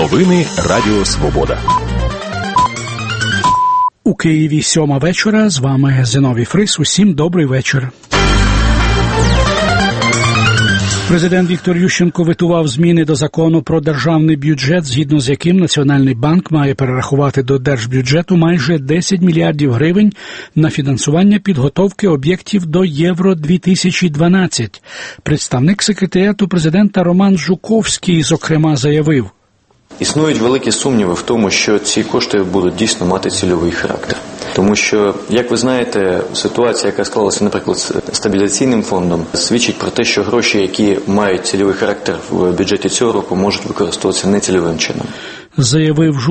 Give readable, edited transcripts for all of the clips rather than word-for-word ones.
Новини Радіо Свобода. У Києві 7 вечора. З вами Зиновій Фрис. Усім добрий вечір. Президент Віктор Ющенко ветував зміни до закону про державний бюджет, згідно з яким Національний банк має перерахувати до держбюджету майже 10 мільярдів гривень на фінансування підготовки об'єктів до Євро-2012. Представник секретаріату президента Роман Жуковський, зокрема, заявив: Існують великі сумніви в тому, що ці кошти будуть дійсно мати цільовий характер. Тому що, як ви знаєте, ситуація, яка склалася, наприклад, з стабілізаційним фондом, свідчить про те, що гроші, які мають цільовий характер в бюджеті цього року, можуть використовуватися нецільовим чином. Заявив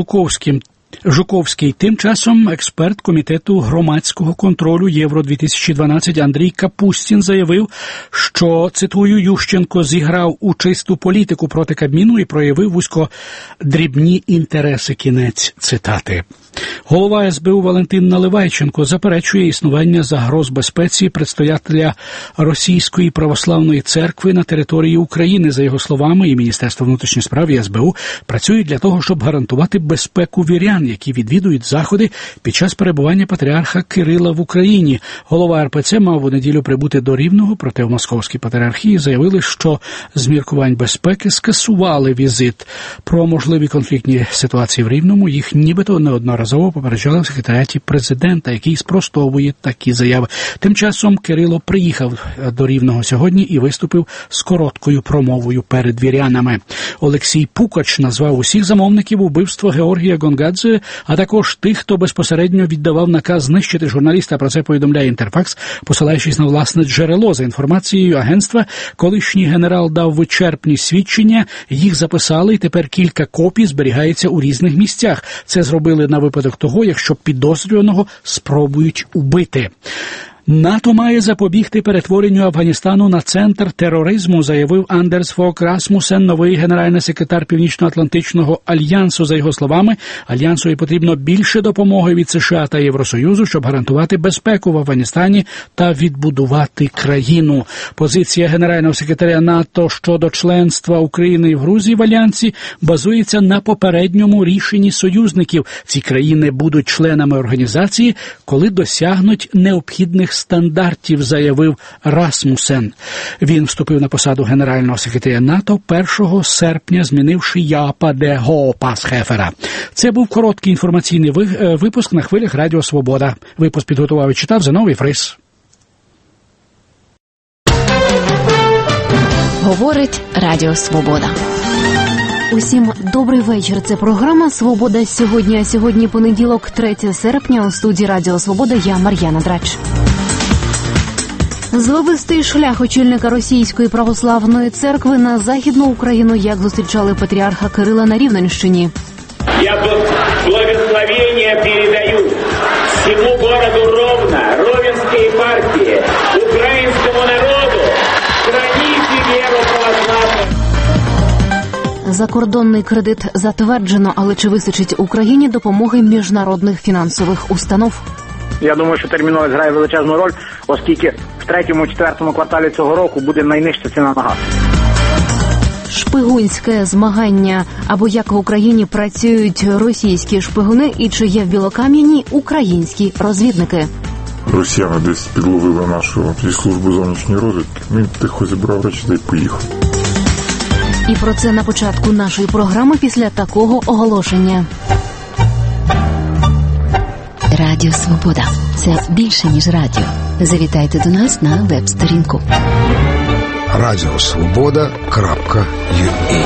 Жуковський. Тим часом експерт Комітету громадського контролю Євро-2012 Андрій Капустін заявив, що, цитую, Ющенко зіграв у чисту політику проти Кабміну і проявив вузькодрібні інтереси. Кінець цитати. Голова СБУ Валентин Наливайченко заперечує існування загроз безпеці предстоятеля Російської православної церкви на території України. За його словами, і Міністерство внутрішніх справ, і СБУ працюють для того, щоб гарантувати безпеку вірян, які відвідують заходи під час перебування патріарха Кирила в Україні. Голова РПЦ мав у неділю прибути до Рівного, проте в Московській патріархії заявили, що з міркувань безпеки скасували візит. Про можливі конфліктні ситуації в Рівному їх нібито неодноразово попереджали в секретаріаті президента, який спростовує такі заяви. Тим часом Кирило приїхав до Рівного сьогодні і виступив з короткою промовою перед вірянами. Олексій Пукач назвав усіх замовників убивства Георгія Гонгадзе, а також тих, хто безпосередньо віддавав наказ знищити журналіста. Про це повідомляє Інтерфакс, посилаючись на власне джерело. За інформацією агентства, колишній генерал дав вичерпні свідчення, їх записали, і тепер кілька копій зберігається у різних місцях. Це зробили на випадок того, якщо підозрюваного спробують убити. НАТО має запобігти перетворенню Афганістану на центр тероризму, заявив Андерс Фог Расмусен, новий генеральний секретар Північно-Атлантичного альянсу. За його словами, альянсові потрібно більше допомоги від США та Євросоюзу, щоб гарантувати безпеку в Афганістані та відбудувати країну. Позиція генерального секретаря НАТО щодо членства України в Грузії в альянсі базується на попередньому рішенні союзників. Ці країни будуть членами організації, коли досягнуть необхідних стандартів, заявив Расмусен. Він вступив на посаду генерального секретаря НАТО 1 серпня, змінивши Япа де Гоопасхефера. Це був короткий інформаційний випуск на хвилях Радіо Свобода. Випуск підготував і читав Зиновій Фрис. Говорить Радіо Свобода. Усім добрий вечір. Це програма «Свобода сьогодні». А сьогодні понеділок, 3 серпня, у студії Радіо Свобода я, Мар'яна Драч. Зловистий шлях очільника Російської православної церкви на Західну Україну, як зустрічали патріарха Кирила на Рівненщині. Я благословення передаю всьому городу Ровно, Ровенській єпархії, українському народу, храните віру православну. Закордонний кредит затверджено, але чи вистачить Україні допомоги міжнародних фінансових установ? Я думаю, що терміновість грає величезну роль, оскільки в 3-4 кварталі цього року буде найнижча ціна на газ. Шпигунське змагання. Або як в Україні працюють російські шпигуни і чи є в Білокам'яні українські розвідники. Росіяни десь підловили нашу службу зовнішньої розвідки. Він тихо зібрав речі та й поїхав. І про це на початку нашої програми після такого оголошення. Радіо Свобода. Це більше, ніж радіо. Завітайте до нас на веб-сторінку. Радіосвобода.ua.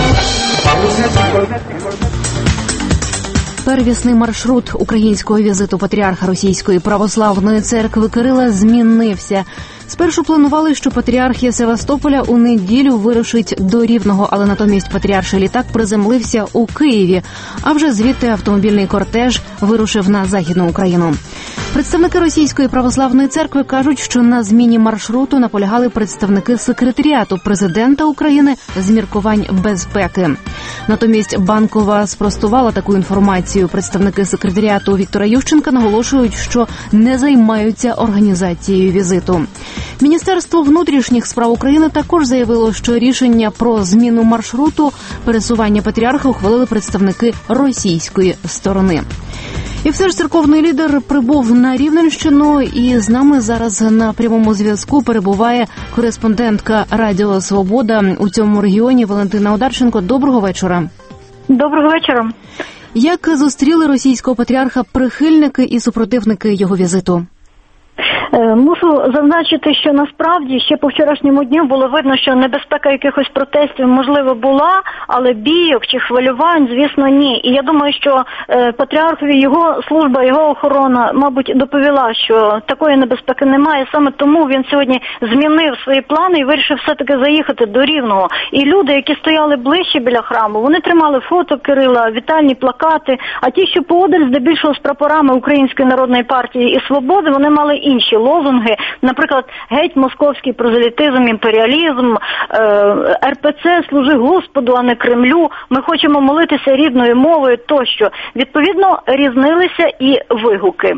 Первісний маршрут українського візиту патріарха Російської православної церкви Кирила змінився. Спершу планували, що патріарх із Севастополя у неділю вирушить до Рівного, але натомість патріарший літак приземлився у Києві, а вже звідти автомобільний кортеж вирушив на Західну Україну. Представники Російської православної церкви кажуть, що на зміні маршруту наполягали представники секретаріату президента України з міркувань безпеки. Натомість Банкова спростувала таку інформацію. Представники секретаріату Віктора Ющенка наголошують, що не займаються організацією візиту. Міністерство внутрішніх справ України також заявило, що рішення про зміну маршруту пересування патріарха ухвалили представники російської сторони. І все ж церковний лідер прибув на Рівненщину, і з нами зараз на прямому зв'язку перебуває кореспондентка Радіо Свобода у цьому регіоні Валентина Одарченко. Доброго вечора. Доброго вечора. Як зустріли російського патріарха прихильники і супротивники його візиту? Мушу зазначити, що насправді ще по вчорашньому дню було видно, що небезпека якихось протестів можливо була, але бійок чи хвилювань, звісно, ні. І я думаю, що патріархові його служба, його охорона, мабуть, доповіла, що такої небезпеки немає. Саме тому він сьогодні змінив свої плани і вирішив все-таки заїхати до Рівного. І люди, які стояли ближче біля храму, вони тримали фото Кирила, вітальні плакати, а ті, що поодаль, здебільшого з прапорами Української народної партії і Свободи, вони мали інші лозунги, наприклад, геть московський прозелітизм, імперіалізм, РПЦ служи Господу, а не Кремлю, ми хочемо молитися рідною мовою тощо. Відповідно, різнилися і вигуки.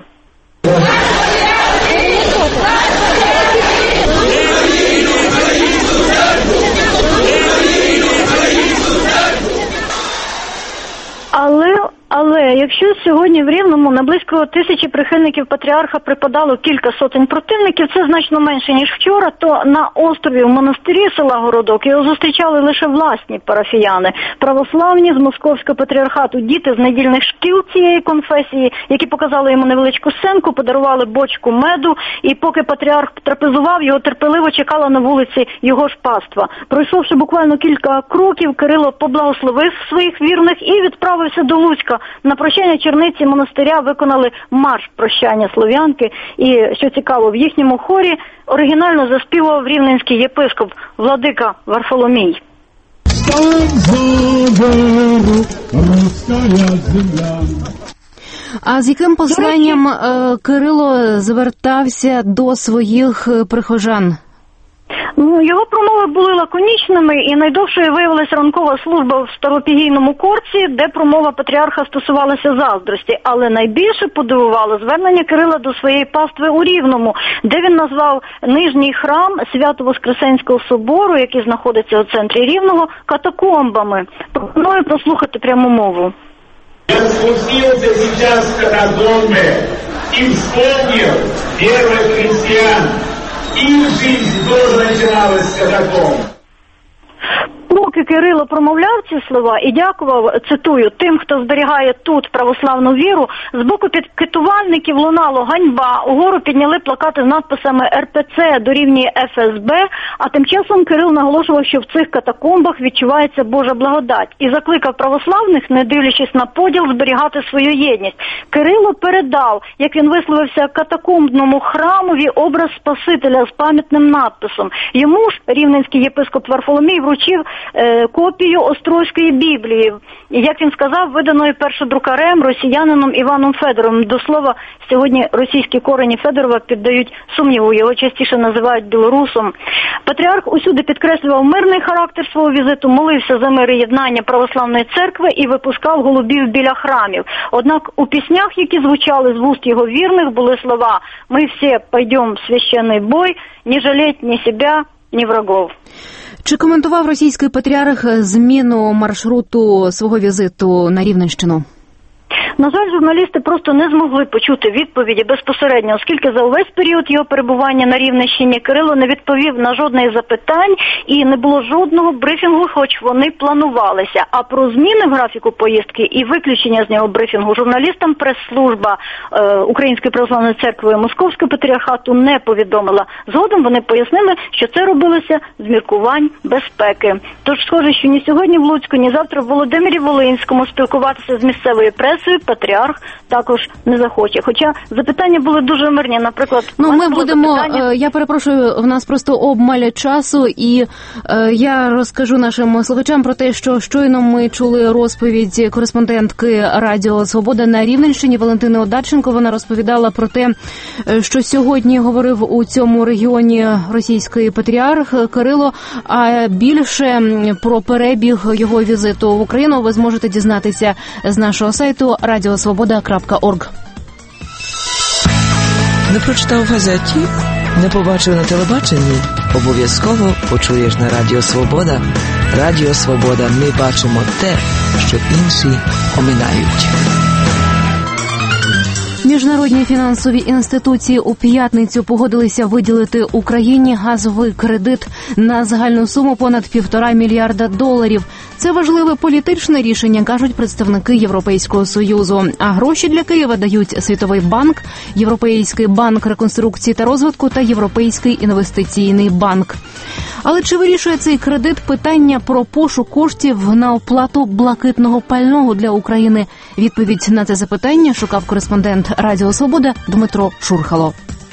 Але якщо сьогодні в Рівному на близько 1000 прихильників патріарха припадало кілька сотень противників, це значно менше, ніж вчора, то на острові в монастирі села Городок його зустрічали лише власні парафіяни. Православні з московського патріархату, діти з недільних шкіл цієї конфесії, які показали йому невеличку сценку, подарували бочку меду, і поки патріарх трапезував, його терпеливо чекала на вулиці його ж паства. Пройшовши буквально кілька кроків, Кирило поблагословив своїх вірних і відправився до Луцька. На прощання черниці монастиря виконали марш прощання слов'янки. І, що цікаво, в їхньому хорі оригінально заспівав рівненський єпископ владика Варфоломій. А з яким посланням Кирило звертався до своїх прихожан? Його промови були лаконічними, і найдовшою виявилася ранкова служба в Старопігійному Корці, де промова патріарха стосувалася заздрості. Але найбільше подивувало звернення Кирила до своєї пастви у Рівному, де він назвав нижній храм Свято-Воскресенського собору, який знаходиться у центрі Рівного, катакомбами. Пропоную послухати пряму мову. Я спустился сейчас в катакомбы и вспомнил первых христиан. Их жизнь тоже начиналась с катакомб. Поки Кирило промовляв ці слова і дякував, цитую, тим, хто зберігає тут православну віру, з боку підкитувальників лунало ганьба, угору підняли плакати з надписами РПЦ дорівнює ФСБ, а тим часом Кирил наголошував, що в цих катакомбах відчувається Божа благодать і закликав православних, не дивлячись на поділ, зберігати свою єдність. Кирило передав, як він висловився, катакомбному храмові образ Спасителя з пам'ятним надписом. Йому ж рівненський єпископ Варфоломій вручив копію Острозької Біблії, як він сказав, виданої першодрукарем, росіянином Іваном Федоровим. До слова, сьогодні російські корені Федорова піддають сумніву, його частіше називають білорусом. Патріарх усюди підкреслював мирний характер свого візиту, молився за мир і єднання православної церкви і випускав голубів біля храмів. Однак у піснях, які звучали з вуст його вірних, були слова «Ми всі пойдем в священний бой, не жалеть ні себе, ні врагов». Чи коментував російський патріарх зміну маршруту свого візиту на Рівненщину? На жаль, журналісти просто не змогли почути відповіді безпосередньо, оскільки за увесь період його перебування на Рівненщині Кирило не відповів на жодне із запитань і не було жодного брифінгу, хоч вони планувалися. А про зміни в графіку поїздки і виключення з нього брифінгу журналістам прес-служба Української православної церкви Московського патріархату не повідомила. Згодом вони пояснили, що це робилося з міркувань безпеки. Тож, схоже, що ні сьогодні в Луцьку, ні завтра в Володимирі-Волинському спілкуватися з місцевою пресою патріарх також не захоче. Хоча запитання були дуже мирні, наприклад... ми будемо, я перепрошую, в нас просто обмаль часу, і я розкажу нашим слухачам про те, що щойно ми чули розповідь кореспондентки Радіо Свобода на Рівненщині Валентини Одарченко. Вона розповідала про те, що сьогодні говорив у цьому регіоні російський патріарх Кирило, а більше про перебіг його візиту в Україну ви зможете дізнатися з нашого сайту radiosvoboda.org. Не прочитав в газеті? Не побачив на телебаченні? Обов'язково почуєш на Радіо Свобода. Радіо Свобода. Ми бачимо те, що інші оминають. Міжнародні фінансові інституції у п'ятницю погодилися виділити Україні газовий кредит на загальну суму понад $1,5 мільярда. Це важливе політичне рішення, кажуть представники Європейського Союзу. А гроші для Києва дають Світовий банк, Європейський банк реконструкції та розвитку та Європейський інвестиційний банк. Але чи вирішує цей кредит питання про пошук коштів на оплату блакитного пального для України? Відповідь на це запитання шукав кореспондент Радіо Свобода Дмитро Шурхало.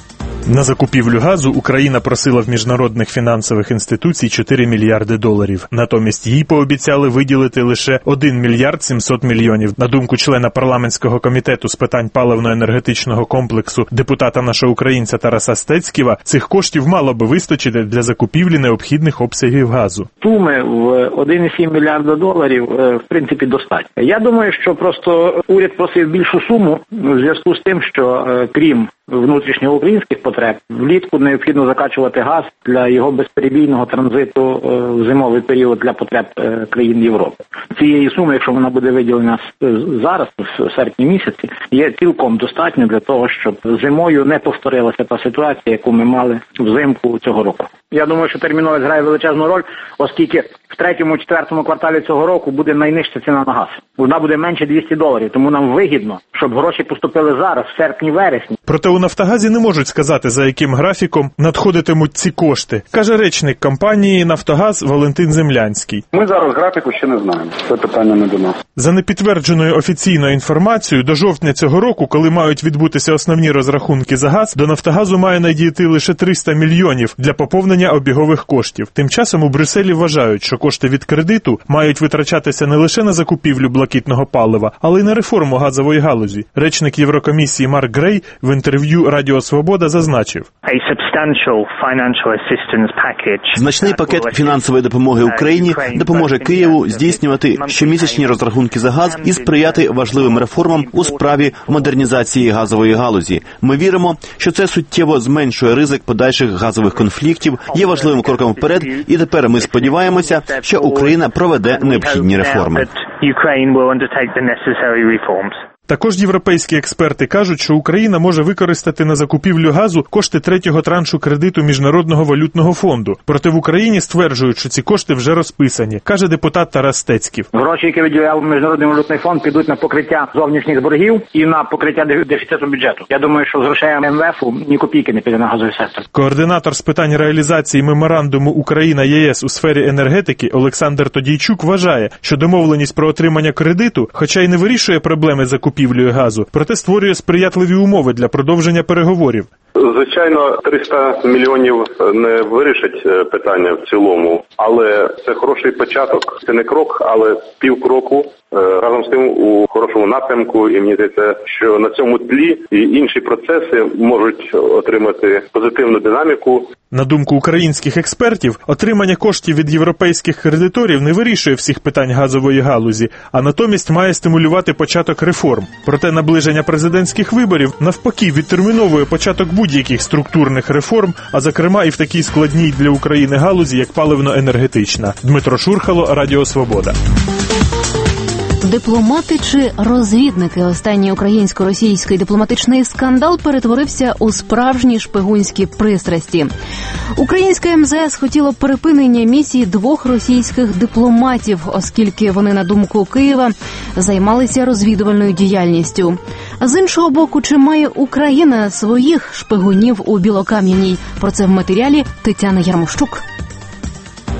На закупівлю газу Україна просила в міжнародних фінансових інституцій $4 мільярди. Натомість їй пообіцяли виділити лише $1 мільярд 700 мільйонів. На думку члена парламентського комітету з питань паливно-енергетичного комплексу депутата нашого українця Тараса Стецьківа, цих коштів мало би вистачити для закупівлі необхідних обсягів газу. Суми в $1,7 мільярда, в принципі, достатньо. Я думаю, що просто уряд просив більшу суму в зв'язку з тим, що крім внутрішньоукраїнських потреб, влітку необхідно закачувати газ для його безперебійного транзиту в зимовий період для потреб країн Європи. Цієї суми, якщо вона буде виділена зараз, в серпні місяці, є цілком достатньо для того, щоб зимою не повторилася та ситуація, яку ми мали взимку цього року. Я думаю, що терміновість грає величезну роль, оскільки в 3-4 кварталі цього року буде найнижча ціна на газ. Вона буде менше $200, тому нам вигідно, щоб гроші поступили зараз, в серпні-вересні. Проте у «Нафтогазі» не можуть сказати, за яким графіком надходитимуть ці кошти, каже речник компанії «Нафтогаз» Валентин Землянський. Ми зараз графіку ще не знаємо. Це питання не до нас. За непідтвердженою офіційною інформацією, до жовтня цього року, коли мають відбутися основні розрахунки за газ, до «Нафтогазу» має надійти лише 300 мільйонів для поповнення обігових коштів. Тим часом у Брюсселі вважають, що кошти від кредиту мають витрачатися не лише на закупівлю блакитного палива, але й на реформу газової галузі. Речник Єврокомісії Марк Грей в інтерв'ю Радіо Свобода зазначив: значний пакет фінансової допомоги Україні допоможе Києву здійснювати щомісячні розрахунки за газ і сприяти важливим реформам у справі модернізації газової галузі. Ми віримо, що це суттєво зменшує ризик подальших газових конфліктів, є важливим кроком вперед, і тепер ми сподіваємося, що Україна проведе необхідні реформи. Також європейські експерти кажуть, що Україна може використати на закупівлю газу кошти третього траншу кредиту Міжнародного валютного фонду. Проте в Україні стверджують, що ці кошти вже розписані, каже депутат Тарас Стецьків. Гроші, які виділяв Міжнародний валютний фонд, підуть на покриття зовнішніх боргів і на покриття дефіциту бюджету. Я думаю, що з грошей МВФу ні копійки не піде на газовий сектор. Координатор з питань реалізації меморандуму Україна-ЄС у сфері енергетики Олександр Тодійчук вважає, що домовленість про отримання кредиту, хоча й не вирішує проблеми закупівлі газу, проте створює сприятливі умови для продовження переговорів. Звичайно, 300 мільйонів не вирішить питання в цілому, але це хороший початок. Це не крок, але півкроку. Разом з тим у хорошому напрямку, і мені здається, що на цьому тлі і інші процеси можуть отримати позитивну динаміку. На думку українських експертів, отримання коштів від європейських кредиторів не вирішує всіх питань газової галузі, а натомість має стимулювати початок реформ. Проте наближення президентських виборів навпаки відтерміновує початок будь-яких структурних реформ, а зокрема і в такій складній для України галузі, як паливно-енергетична. Дмитро Шурхало, Радіо Свобода. Дипломати чи розвідники? Останній українсько-російський дипломатичний скандал перетворився у справжні шпигунські пристрасті. Українське МЗС хотіло припинення місії 2 російських дипломатів, оскільки вони, на думку Києва, займалися розвідувальною діяльністю. З іншого боку, чи має Україна своїх шпигунів у Білокам'яній? Про це в матеріалі Тетяни Ярмощук.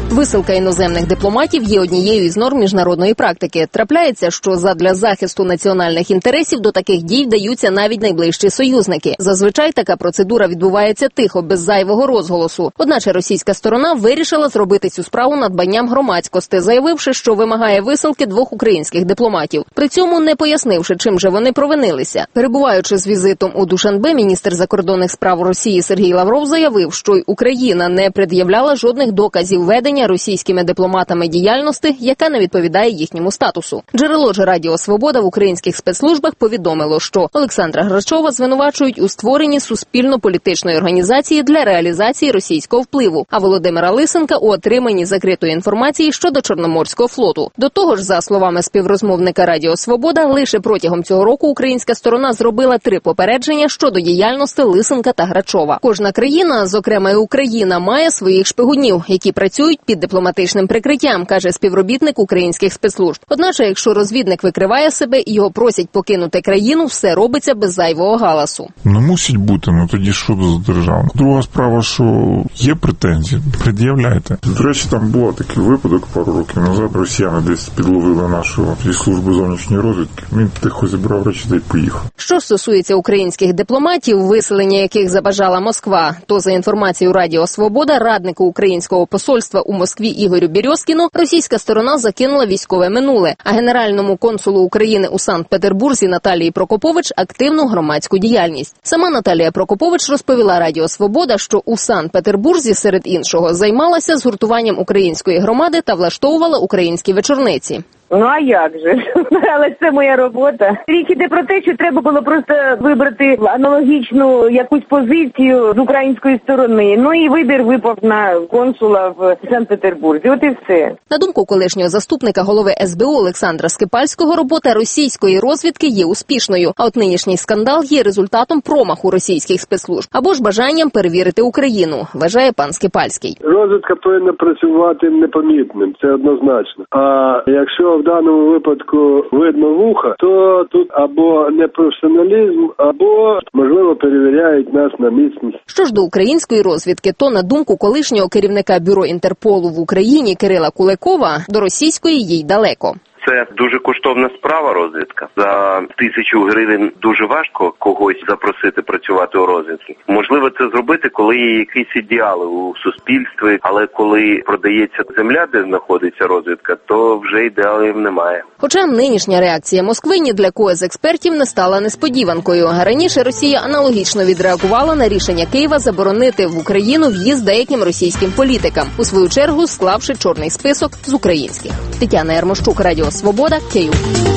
Висилка іноземних дипломатів є однією із норм міжнародної практики. Трапляється, що задля захисту національних інтересів до таких дій вдаються навіть найближчі союзники. Зазвичай така процедура відбувається тихо, без зайвого розголосу. Одначе російська сторона вирішила зробити цю справу надбанням громадськості, заявивши, що вимагає висилки 2 українських дипломатів. При цьому не пояснивши, чим же вони провинилися. Перебуваючи з візитом у Душанбе, міністр закордонних справ Росії Сергій Лавров заявив, що й Україна не пред'являла жодних доказів ведення російськими дипломатами діяльності, яка не відповідає їхньому статусу. Джерело ж Радіо Свобода в українських спецслужбах повідомило, що Олександра Грачова звинувачують у створенні суспільно-політичної організації для реалізації російського впливу, а Володимира Лисенка у отриманні закритої інформації щодо Чорноморського флоту. До того ж, за словами співрозмовника Радіо Свобода, лише протягом цього року українська сторона зробила 3 попередження щодо діяльності Лисенка та Грачова. Кожна країна, зокрема і Україна, має своїх шпигунів, які працюють під дипломатичним прикриттям, каже співробітник українських спецслужб. Одначе, якщо розвідник викриває себе і його просять покинути країну, все робиться без зайвого галасу. Мусить бути, тоді що за держава? Друга справа, що є претензії, пред'являйте. До речі, там був такий випадок пару років назад. Росіяни десь підловили нашу службу зовнішньої розвідки. Він тихо зібрав речі та й поїхав. Що стосується українських дипломатів, виселення яких забажала Москва, то за інформацією Радіо Свобода, раднику українського посольства у Москві Ігорю Березкіну, російська сторона закинула військове минуле, а генеральному консулу України у Санкт-Петербурзі Наталії Прокопович активну громадську діяльність. Сама Наталія Прокопович розповіла Радіо Свобода, що у Санкт-Петербурзі, серед іншого, займалася згуртуванням української громади та влаштовувала українські вечорниці. А як же? Але це моя робота. Річ іде про те, що треба було просто вибрати аналогічну якусь позицію з української сторони. І вибір випав на консула в Санкт-Петербурзі. От і все. На думку колишнього заступника голови СБУ Олександра Скипальського, робота російської розвідки є успішною. А от нинішній скандал є результатом промаху російських спецслужб або ж бажанням перевірити Україну, вважає пан Скипальський. Розвідка повинна працювати непомітним, це однозначно. А якщо в даному випадку видно вуха, то тут або непрофесіоналізм, або, можливо, перевіряють нас на міцність. Що ж до української розвідки, то, на думку колишнього керівника бюро Інтерполу в Україні Кирила Куликова, до російської їй далеко. Це дуже коштовна справа, розвідка. За 1000 гривень дуже важко когось запросити працювати у розвідці. Можливо, це зробити, коли є якісь ідеали у суспільстві, але коли продається земля, де знаходиться розвідка, то вже ідеалів немає. Хоча нинішня реакція Москви ні для кого з експертів не стала несподіванкою. Раніше Росія аналогічно відреагувала на рішення Києва заборонити в Україну в'їзд деяким російським політикам, у свою чергу склавши чорний список з українських. Тетяна Ярмощук, Радіо Свобода, Київ.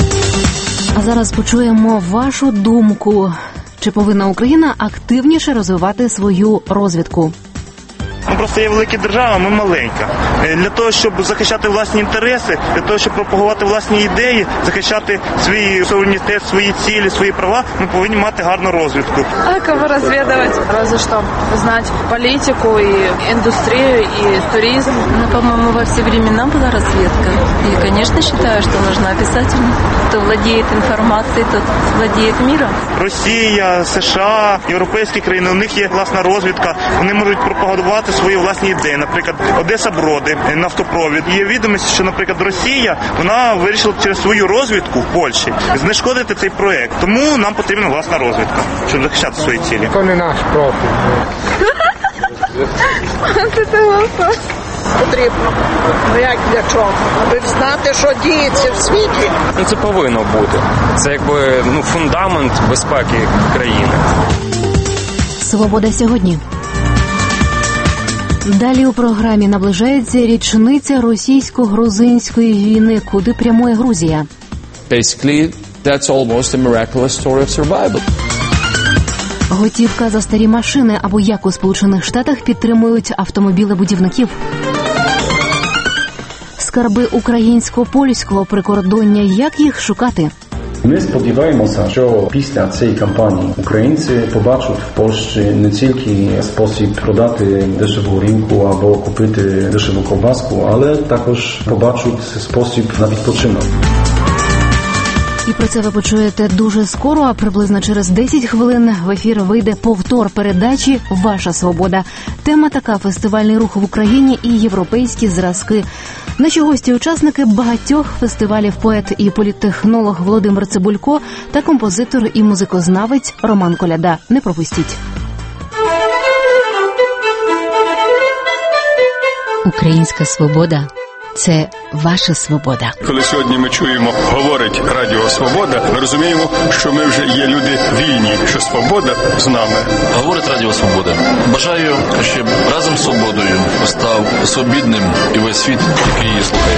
А зараз почуємо вашу думку. Чи повинна Україна активніше розвивати свою розвідку? Ми просто є велика держава, ми маленька. Для того, щоб захищати власні інтереси, для того, щоб пропагувати власні ідеї, захищати свій суверенітет, свої цілі, свої права, ми повинні мати гарну розвідку. А кого розвідувати? Разве що знати політику, і індустрію, і туризм. По-моему, во все времена была разведка. И, конечно, считаю, что нужна обязательно. Кто владеет информацией, тот владеет миром. Росія, США, європейські країни, у них є власна розвідка, вони можуть пропагувати свої власні ідеї. Наприклад, Одеса-Броди, нафтопровід. Є відомості, що, наприклад, Росія, вона вирішила через свою розвідку в Польщі знешкодити цей проект. Тому нам потрібна власна розвідка, щоб захищати свої цілі. Це не наш профіль. Потрібно. Як для чого? Аби знати, що діється в світі. Це повинно бути. Це якби фундамент безпеки країни. Свобода сьогодні. Далі у програмі наближається річниця російсько-грузинської війни, куди прямує Грузія. Basically, that's almost a miraculous story of survival. Готівка за старі машини, або як у Сполучених Штатах підтримують автомобілебудівників. Скарби українсько-польського прикордоння, як їх шукати? Ми сподіваємося, що після цієї кампанії українці побачать в Польщі не тільки спосіб продати дешеву ринку або купити дешеву ковбаску, але також побачать спосіб на відпочинок. І про це ви почуєте дуже скоро, а приблизно через 10 хвилин в ефір вийде повтор передачі «Ваша свобода». Тема така – фестивальний рух в Україні і європейські зразки. Наші гості-учасники багатьох фестивалів, поет і політтехнолог Володимир Цибулько та композитор і музикознавець Роман Коляда. Не пропустіть. Українська свобода – це ваша свобода. Коли сьогодні ми чуємо, говорить Радіо Свобода, ми розуміємо, що ми вже є люди вільні, що свобода з нами. Говорить Радіо Свобода. Бажаю, щоб разом з свободою став свобідним і весь світ, який її слухає.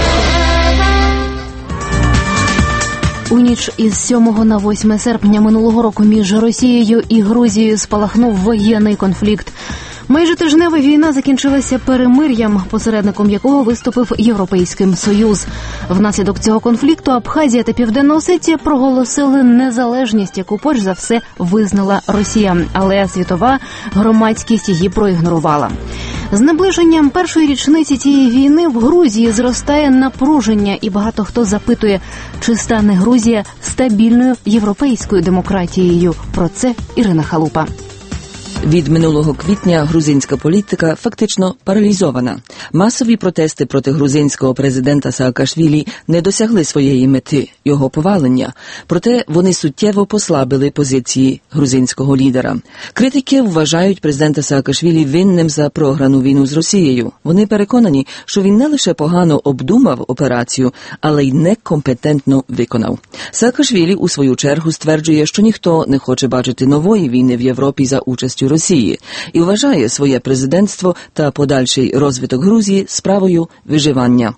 У ніч із 7 на 8 серпня минулого року між Росією і Грузією спалахнув воєнний конфлікт. Майже тижнева війна закінчилася перемир'ям, посередником якого виступив Європейський Союз. Внаслідок цього конфлікту Абхазія та Південна Осетія проголосили незалежність, яку перш за все визнала Росія, але світова громадськість її проігнорувала. З наближенням першої річниці цієї війни в Грузії зростає напруження, і багато хто запитує, чи стане Грузія стабільною європейською демократією. Про це Ірина Халупа. Від минулого квітня грузинська політика фактично паралізована. Масові протести проти грузинського президента Саакашвілі не досягли своєї мети – його повалення. Проте вони суттєво послабили позиції грузинського лідера. Критики вважають президента Саакашвілі винним за програну війну з Росією. Вони переконані, що він не лише погано обдумав операцію, але й некомпетентно виконав. Саакашвілі у свою чергу стверджує, що ніхто не хоче бачити нової війни в Європі за участю Росії і вважає своє президентство та подальший розвиток Грузії справою виживання.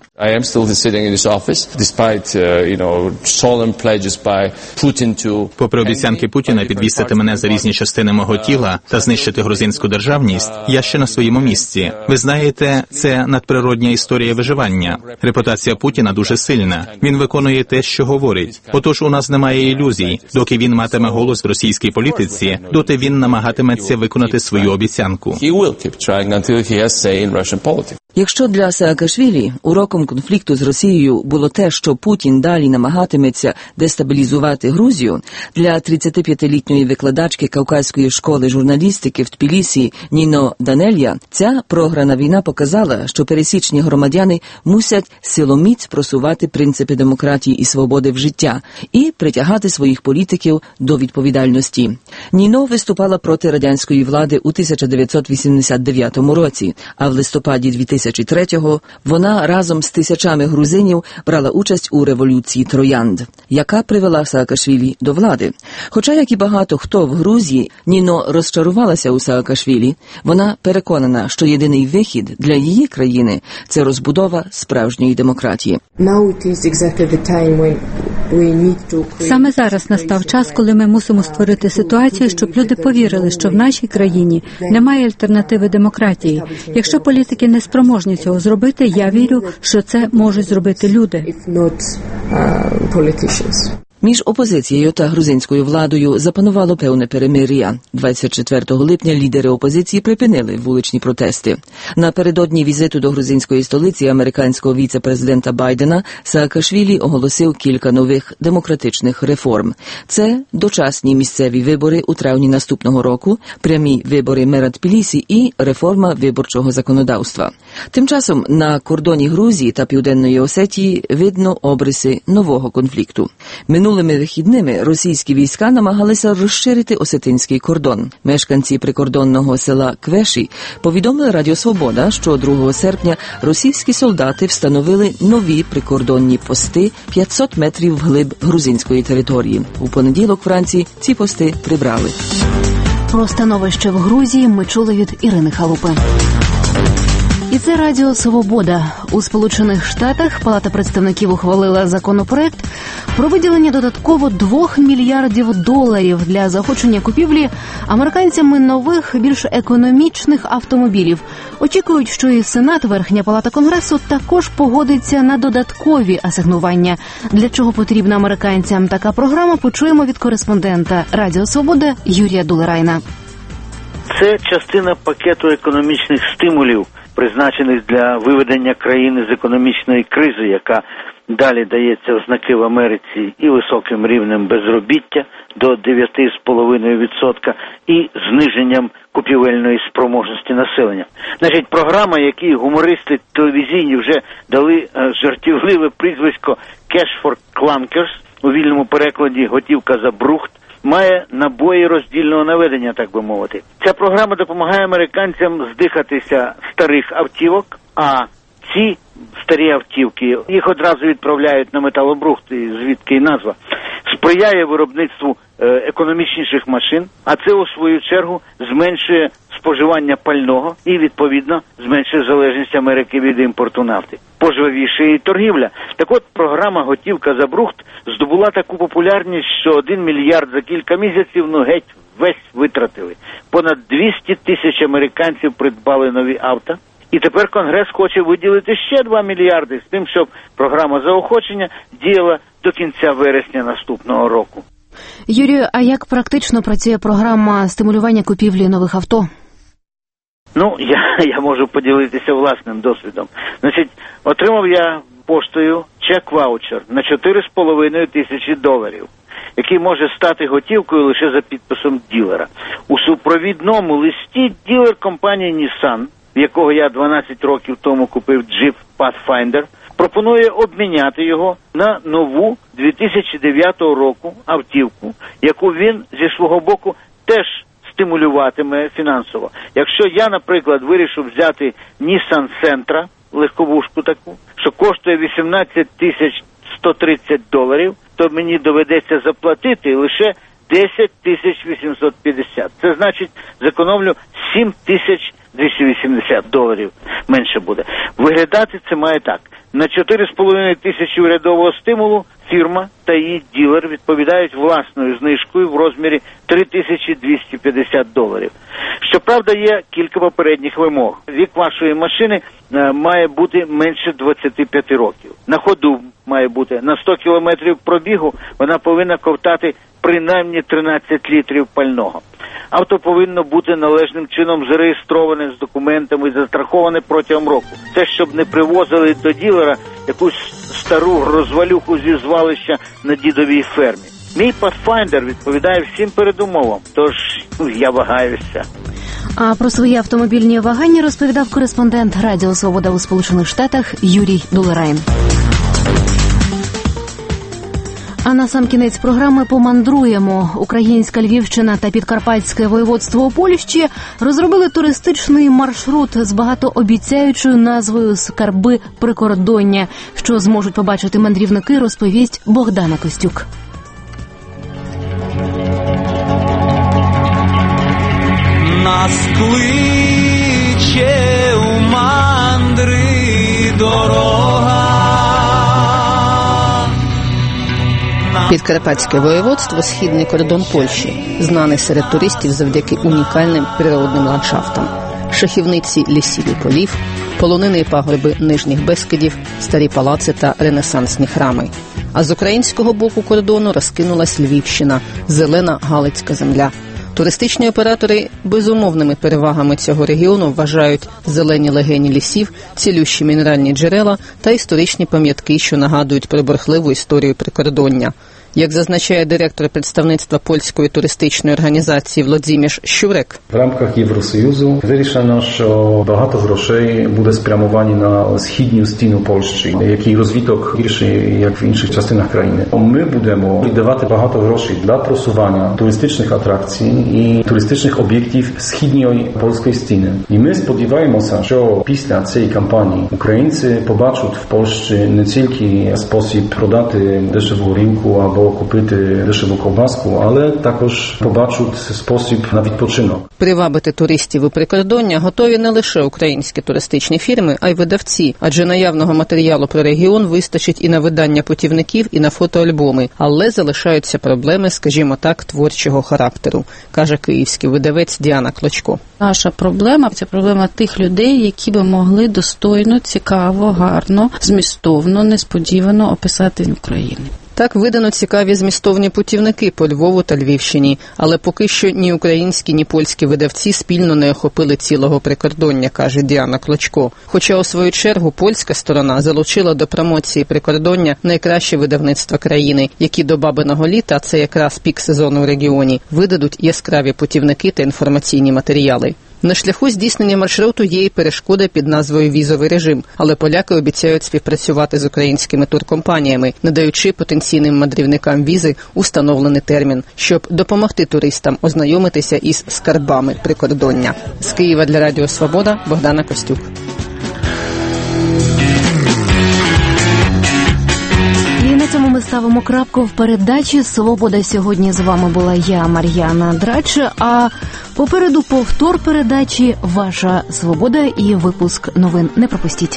Попри обіцянки Путіна підвісити мене за різні частини мого тіла та знищити грузинську державність, я ще на своєму місці. Ви знаєте, це надприродня історія виживання. Репутація Путіна дуже сильна. Він виконує те, що говорить. Отож, у нас немає ілюзій. Доки він матиме голос в російській політиці, доти він намагатиметься виконати свою обіцянку. Якщо для Саакашвілі уроком конфлікту з Росією було те, що Путін далі намагатиметься дестабілізувати Грузію, для 35-літньої викладачки Кавказької школи журналістики в Тбілісі Ніно Данелья ця програна війна показала, що пересічні громадяни мусять силоміць просувати принципи демократії і свободи в життя і притягати своїх політиків до відповідальності. Ніно виступала проти радянської влади у 1989 році, а в листопаді 2003-го вона разом з тисячами грузинів брала участь у революції Троянд, яка привела Саакашвілі до влади. Хоча, як і багато хто в Грузії, Ніно розчарувалася у Саакашвілі, вона переконана, що єдиний вихід для її країни – це розбудова справжньої демократії. Саме зараз настав час, коли ми мусимо створити ситуацію, щоб люди повірили, що в нашій країні немає альтернативи демократії. Якщо політики не спроможні цього зробити, я вірю, що це можуть зробити люди. Між опозицією та грузинською владою запанувало певне перемир'я. 24 липня лідери опозиції припинили вуличні протести. Напередодні візиту до грузинської столиці американського віце-президента Байдена Саакашвілі оголосив кілька нових демократичних реформ. Це дочасні місцеві вибори у травні наступного року, прямі вибори мера Тбілісі і реформа виборчого законодавства. Тим часом на кордоні Грузії та Південної Осетії видно обриси нового конфлікту. Минулими вихідними російські війська намагалися розширити осетинський кордон. Мешканці прикордонного села Квеші повідомили Радіо Свобода, що 2 серпня російські солдати встановили нові прикордонні пости 500 метрів вглиб грузинської території. У понеділок вранці ці пости прибрали. Про становище в Грузії ми чули від Ірини Халупи. І це Радіо Свобода. У Сполучених Штатах Палата представників ухвалила законопроект про виділення додатково $2 мільярдів для заохочення купівлі американцями нових, більш економічних автомобілів. Очікують, що і Сенат, Верхня Палата Конгресу також погодиться на додаткові асигнування. Для чого потрібна американцям така програма, почуємо від кореспондента Радіо Свобода Юрія Дулерайна. Це частина пакету економічних стимулів, призначених для виведення країни з економічної кризи, яка далі дається в знаки в Америці і високим рівнем безробіття до 9,5% і зниженням купівельної спроможності населення. Значить, програма, якій гумористи телевізійні вже дали жартівливе прізвисько «Cash for Clunkers», у вільному перекладі «Готівка за брухт», має набої роздільного наведення, так би мовити. Ця програма допомагає американцям здихатися старих автівок, а ці старі автівки, їх одразу відправляють на металобрухт, звідки й назва, сприяє виробництву економічніших машин, а це, у свою чергу, зменшує споживання пального і, відповідно, зменшує залежність Америки від імпорту нафти. Пожвавіше і торгівля. Так от, програма «Готівка за брухт» здобула таку популярність, що 1 мільярд за кілька місяців, геть весь витратили. Понад 200 тисяч американців придбали нові авто. І тепер Конгрес хоче виділити ще 2 мільярди з тим, щоб програма заохочення діяла до кінця вересня наступного року. Юрію, а як практично працює програма стимулювання купівлі нових авто? Я можу поділитися власним досвідом. Значить, отримав я поштою чек-ваучер на $4,5 тисячі, який може стати готівкою лише за підписом ділера. У супровідному листі ділер компанії Nissan, в якого я 12 років тому купив Jeep Pathfinder, пропонує обміняти його на нову 2009 року автівку, яку він зі свого боку теж стимулюватиме фінансово. Якщо я, наприклад, вирішу взяти Nissan Sentra, легковушку таку, що коштує $18,130, то мені доведеться заплатити лише $10,850. Це значить, зекономлю $7,280 менше буде. Виглядати це має так. На 4,5 тисячі урядового стимулу фірма та її ділер відповідають власною знижкою в розмірі $3,250. Щоправда, є кілька попередніх вимог. Вік вашої машини має бути менше 25 років. На ходу має бути. На 100 кілометрів пробігу вона повинна ковтати принаймні 13 літрів пального. Авто повинно бути належним чином зареєстроване з документами і застраховане протягом року. Це щоб не привозили до ділера якусь стару розвалюху зі звалища на дідовій фермі. Мій Pathfinder відповідає всім передумовам, тож я вагаюся. А про свої автомобільні вагання розповідав кореспондент Радіо Свобода у Сполучених Штатах Юрій Дулерайн. А на сам кінець програми помандруємо. Українська Львівщина та Підкарпатське воєводство у Польщі розробили туристичний маршрут з багатообіцяючою назвою «Скарби прикордоння». Що зможуть побачити мандрівники, розповість Богдана Костюк. Нас кличе у мандри дорога. Підкарпатське воєводство – східний кордон Польщі, знаний серед туристів завдяки унікальним природним ландшафтам. Шахівниці лісів і полів, полонини і пагорби Нижніх Бескидів, старі палаци та ренесансні храми. А з українського боку кордону розкинулась Львівщина – зелена галицька земля. Туристичні оператори безумовними перевагами цього регіону вважають зелені легені лісів, цілющі мінеральні джерела та історичні пам'ятки, що нагадують про бурхливу історію прикордоння. Як зазначає директор представництва польської туристичної організації Владзіміш Щурек. В рамках Євросоюзу вирішено, що багато грошей буде спрямовані на східню стіну Польщі, який розвиток гірший, як в інших частинах країни. Ми будемо віддавати багато грошей для просування туристичних атракцій і туристичних об'єктів східньої польської стіни. І ми сподіваємося, що після цієї кампанії українці побачать в Польщі не тільки спосіб продати дешеву ринку або купити дешеву ковбаску, але також побачать спосіб на відпочинок. Привабити туристів у прикордоння готові не лише українські туристичні фірми, а й видавці, адже наявного матеріалу про регіон вистачить і на видання путівників, і на фотоальбоми, але залишаються проблеми, скажімо так, творчого характеру, каже київський видавець Діана Клочко. Наша проблема – це проблема тих людей, які би могли достойно, цікаво, гарно, змістовно, несподівано описати Україну. Так видано цікаві змістовні путівники по Львову та Львівщині, але поки що ні українські, ні польські видавці спільно не охопили цілого прикордоння, каже Діана Клочко. Хоча у свою чергу польська сторона залучила до промоції прикордоння найкращі видавництва країни, які до бабиного літа, це якраз пік сезону в регіоні, видадуть яскраві путівники та інформаційні матеріали. На шляху здійснення маршруту є і перешкода під назвою «візовий режим», але поляки обіцяють співпрацювати з українськими туркомпаніями, надаючи потенційним мандрівникам візи у встановлений термін, щоб допомогти туристам ознайомитися із скарбами прикордоння. З Києва для Радіо Свобода Богдана Костюк. На цьому ми ставимо крапку в передачі «Свобода». Сьогодні з вами була я, Мар'яна Драч, а попереду повтор передачі «Ваша свобода» і випуск новин. Не пропустіть.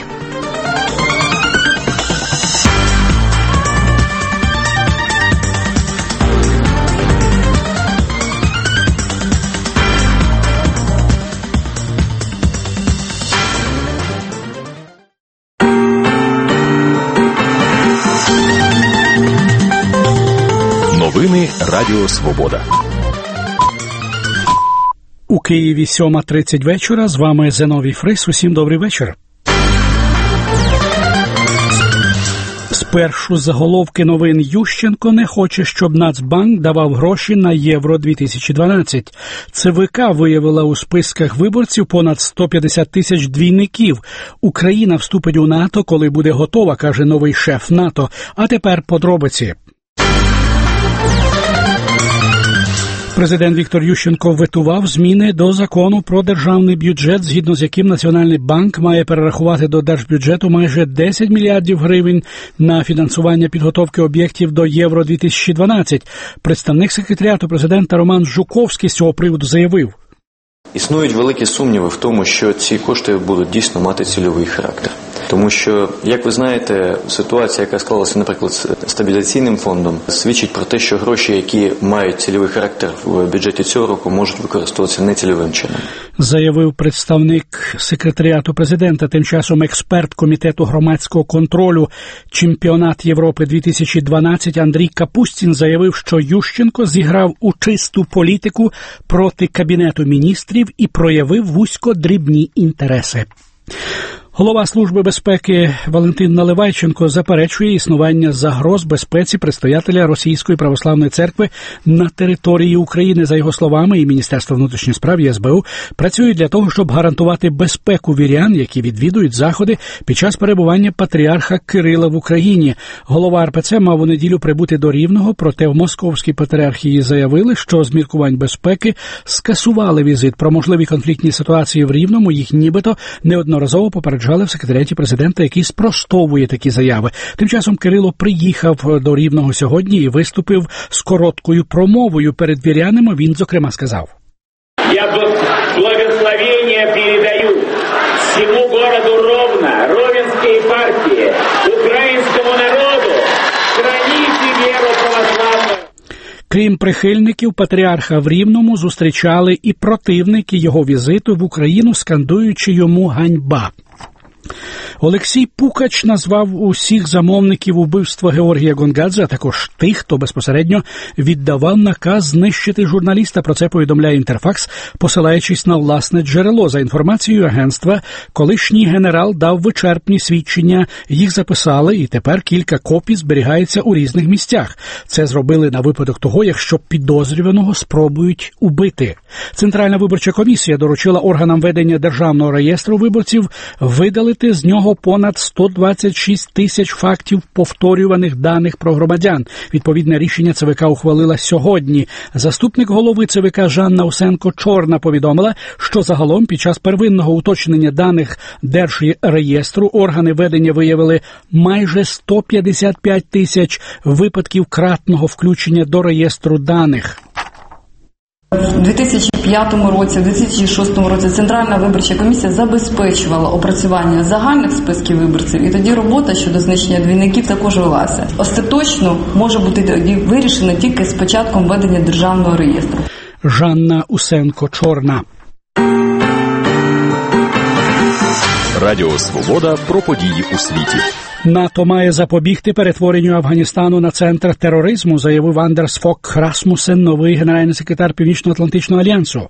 Новини Радіо Свобода. У Києві 7:30 вечора. З вами Зиновій Фрис. Усім добрий вечір. Спершу заголовки новин. Ющенко не хоче, щоб Нацбанк давав гроші на Євро-2012. ЦВК виявила у списках виборців понад 150 тисяч двійників. Україна вступить у НАТО, коли буде готова, каже новий шеф НАТО. А тепер подробиці. Президент Віктор Ющенко ветував зміни до закону про державний бюджет, згідно з яким Національний банк має перерахувати до держбюджету майже 10 мільярдів гривень на фінансування підготовки об'єктів до Євро-2012. Представник секретаріату президента Роман Жуковський з цього приводу заявив. Існують великі сумніви в тому, що ці кошти будуть дійсно мати цільовий характер. Тому що, як ви знаєте, ситуація, яка склалася, наприклад, з стабілізаційним фондом, свідчить про те, що гроші, які мають цільовий характер в бюджеті цього року, можуть використовуватися нецільовим чином. Заявив представник секретаріату президента. Тим часом експерт Комітету громадського контролю «Чемпіонат Європи 2012» Андрій Капустін заявив, що Ющенко зіграв у чисту політику проти Кабінету міністрів і проявив вузькодрібні інтереси. Голова Служби безпеки Валентин Наливайченко заперечує існування загроз безпеці предстоятеля Російської православної церкви на території України. За його словами, і Міністерство внутрішніх справ, і СБУ працюють для того, щоб гарантувати безпеку вірян, які відвідують заходи під час перебування патріарха Кирила в Україні. Голова РПЦ мав у неділю прибути до Рівного, проте в Московській патріархії заявили, що з міркувань безпеки скасували візит. Про можливі конфліктні ситуації в Рівному їх нібито неодноразово попереджали в секретаріаті президента, який спростовує такі заяви. Тим часом Кирило приїхав до Рівного сьогодні і виступив з короткою промовою перед вірянами. Він, зокрема, сказав: «Я благословення передаю всьому городу Ровно, Ровенській партії, українському народу, храните віру православну». Крім прихильників патріарха в Рівному, зустрічали і противники його візиту в Україну, скандуючи йому «ганьба». Олексій Пукач назвав усіх замовників убивства Георгія Гонгадзе, а також тих, хто безпосередньо віддавав наказ знищити журналіста. Про це повідомляє Інтерфакс, посилаючись на власне джерело. За інформацією агентства, колишній генерал дав вичерпні свідчення, їх записали, і тепер кілька копій зберігається у різних місцях. Це зробили на випадок того, якщо підозрюваного спробують убити. Центральна виборча комісія доручила органам ведення Державного реєстру виборців видалити з нього понад 126 тисяч фактів повторюваних даних про громадян. Відповідне рішення ЦВК ухвалила сьогодні. Заступник голови ЦВК Жанна Усенко-Чорна повідомила, що загалом під час первинного уточнення даних Держреєстру органи ведення виявили майже 155 тисяч випадків кратного включення до реєстру даних. У 2005 році, у 2006 році Центральна виборча комісія забезпечувала опрацювання загальних списків виборців, і тоді робота щодо знищення двійників також велася. Остаточно може бути вирішена тільки з початком ведення Державного реєстру. Жанна Усенко-Чорна. Радіо Свобода про події у світі. НАТО має запобігти перетворенню Афганістану на центр тероризму, заявив Андерс Фок Расмусен, новий генеральний секретар Північно-Атлантичного альянсу.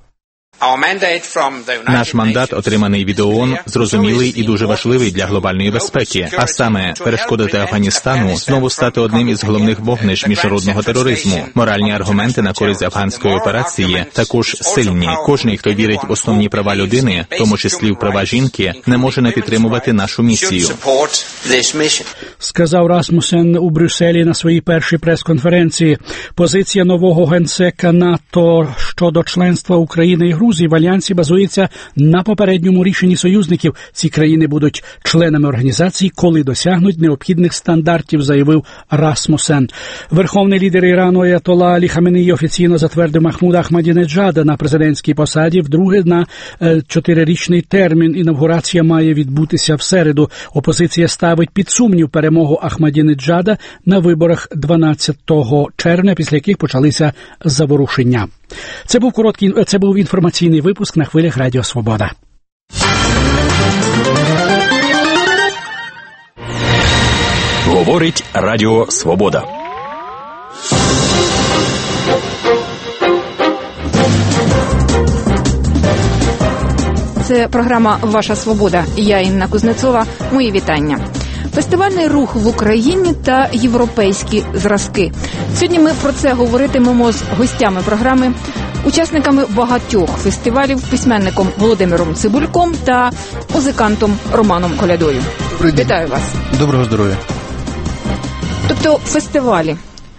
Наш мандат, отриманий від ООН, зрозумілий і дуже важливий для глобальної безпеки, а саме перешкодити Афганістану знову стати одним із головних вогнищ міжнародного тероризму. Моральні аргументи на користь афганської операції також сильні. Кожний, хто вірить в основні права людини, в тому числі в права жінки, не може не підтримувати нашу місію. Сказав Расмусен у Брюсселі на своїй першій прес-конференції. Позиція нового генсека НАТО щодо членства України і Грузії в альянсі базується на попередньому рішенні союзників. Ці країни будуть членами організації, коли досягнуть необхідних стандартів, заявив Расмусен. Верховний лідер Ірану Аятолла Алі Хаменеї офіційно затвердив Махмуда Ахмадінеджада на президентській посаді вдруге на 4-річний термін. Інавгурація має відбутися в середу. Опозиція ставить під сумнів перемогу Ахмадінеджада на виборах 12 червня, після яких почалися заворушення. Це був інформаційний випуск на хвилях Радіо Свобода. Говорить Радіо Свобода. Це програма «Ваша свобода». Я Інна Кузнецова. Мої вітання. Фестивальний рух в Україні та європейські зразки. Сьогодні ми про це говоритимемо з гостями програми, учасниками багатьох фестивалів, письменником Володимиром Цибульком та музикантом Романом Колядою. Вітаю вас. Доброго здоров'я. Тобто фестивалі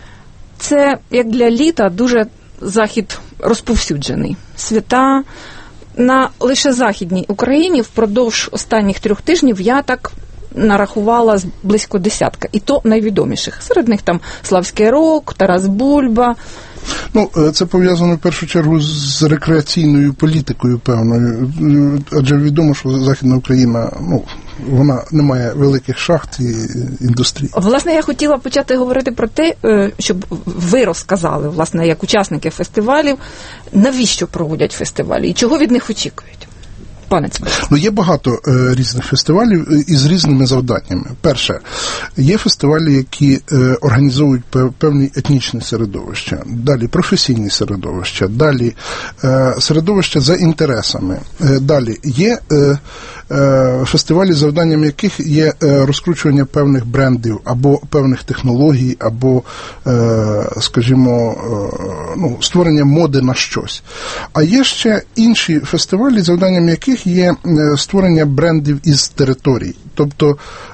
– це, як для літа, дуже захід розповсюджений. Свята на лише Західній Україні впродовж останніх 3 тижнів я так нарахувала близько 10, і то найвідоміших. Серед них там Славський Рок, Тарас Бульба. Це пов'язано в першу чергу з рекреаційною політикою певною, адже відомо, що Західна Україна, вона не має великих шахт і індустрій. Власне, я хотіла почати говорити про те, щоб ви розказали, власне, як учасники фестивалів, навіщо проводять фестивалі і чого від них очікують. Пане Цибулько. Є багато різних фестивалів із різними завданнями. Перше, є фестивалі, які організовують певні етнічні середовища, далі професійні середовища, далі середовища за інтересами. Далі є фестивалі, завданням яких є розкручування певних брендів або певних технологій, або, скажімо, створення моди на щось. А є ще інші фестивалі, завданням яких є створення брендів із територій. Тобто,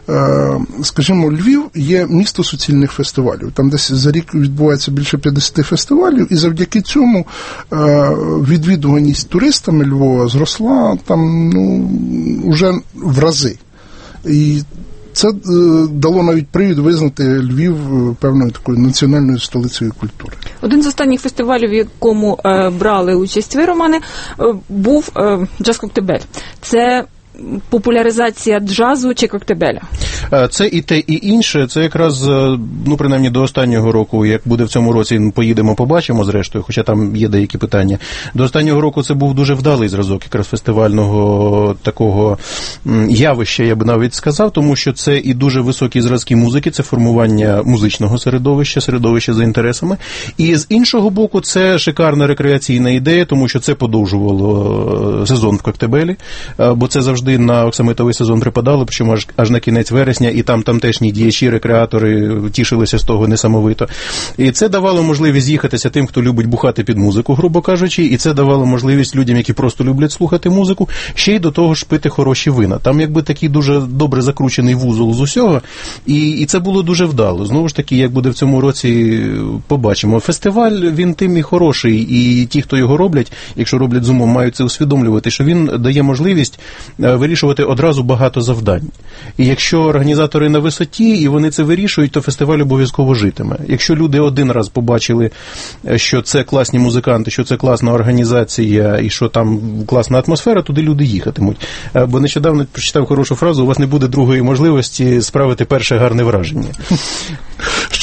скажімо, Львів є місто суцільних фестивалів. Там десь за рік відбувається більше 50 фестивалів, і завдяки цьому відвідуваність туристами Львова зросла там, уже в рази. І це дало навіть привід визнати Львів певною такою національною столицею культури. Один з останніх фестивалів, в якому брали участь ви, Романе, був «Джаз Коктебель». Це популяризація джазу чи коктебеля? Це і те, і інше. Це якраз, принаймні до останнього року, як буде в цьому році, поїдемо, побачимо зрештою, хоча там є деякі питання. До останнього року це був дуже вдалий зразок якраз фестивального такого явища, я би навіть сказав, тому що це і дуже високі зразки музики, це формування музичного середовища за інтересами. І з іншого боку, це шикарна рекреаційна ідея, тому що це подовжувало сезон в Коктебелі, бо це завжди на оксамитовий сезон припадало, причому аж на кінець вересня, і там тамтешні діячі, рекреатори тішилися з того несамовито. І це давало можливість з'їхатися тим, хто любить бухати під музику, грубо кажучи, і це давало можливість людям, які просто люблять слухати музику, ще й до того ж пити хороші вина. Там якби такий дуже добре закручений вузол з усього, і це було дуже вдало. Знову ж таки, як буде в цьому році, побачимо. Фестиваль, він тим і хороший, і ті, хто його роблять, якщо роблять з умом, мають це усвідомлювати, що він дає можливість вирішувати одразу багато завдань. І якщо організатори на висоті, і вони це вирішують, то фестиваль обов'язково житиме. Якщо люди один раз побачили, що це класні музиканти, що це класна організація, і що там класна атмосфера, туди люди їхатимуть. Бо нещодавно прочитав хорошу фразу: у вас не буде другої можливості справити перше гарне враження.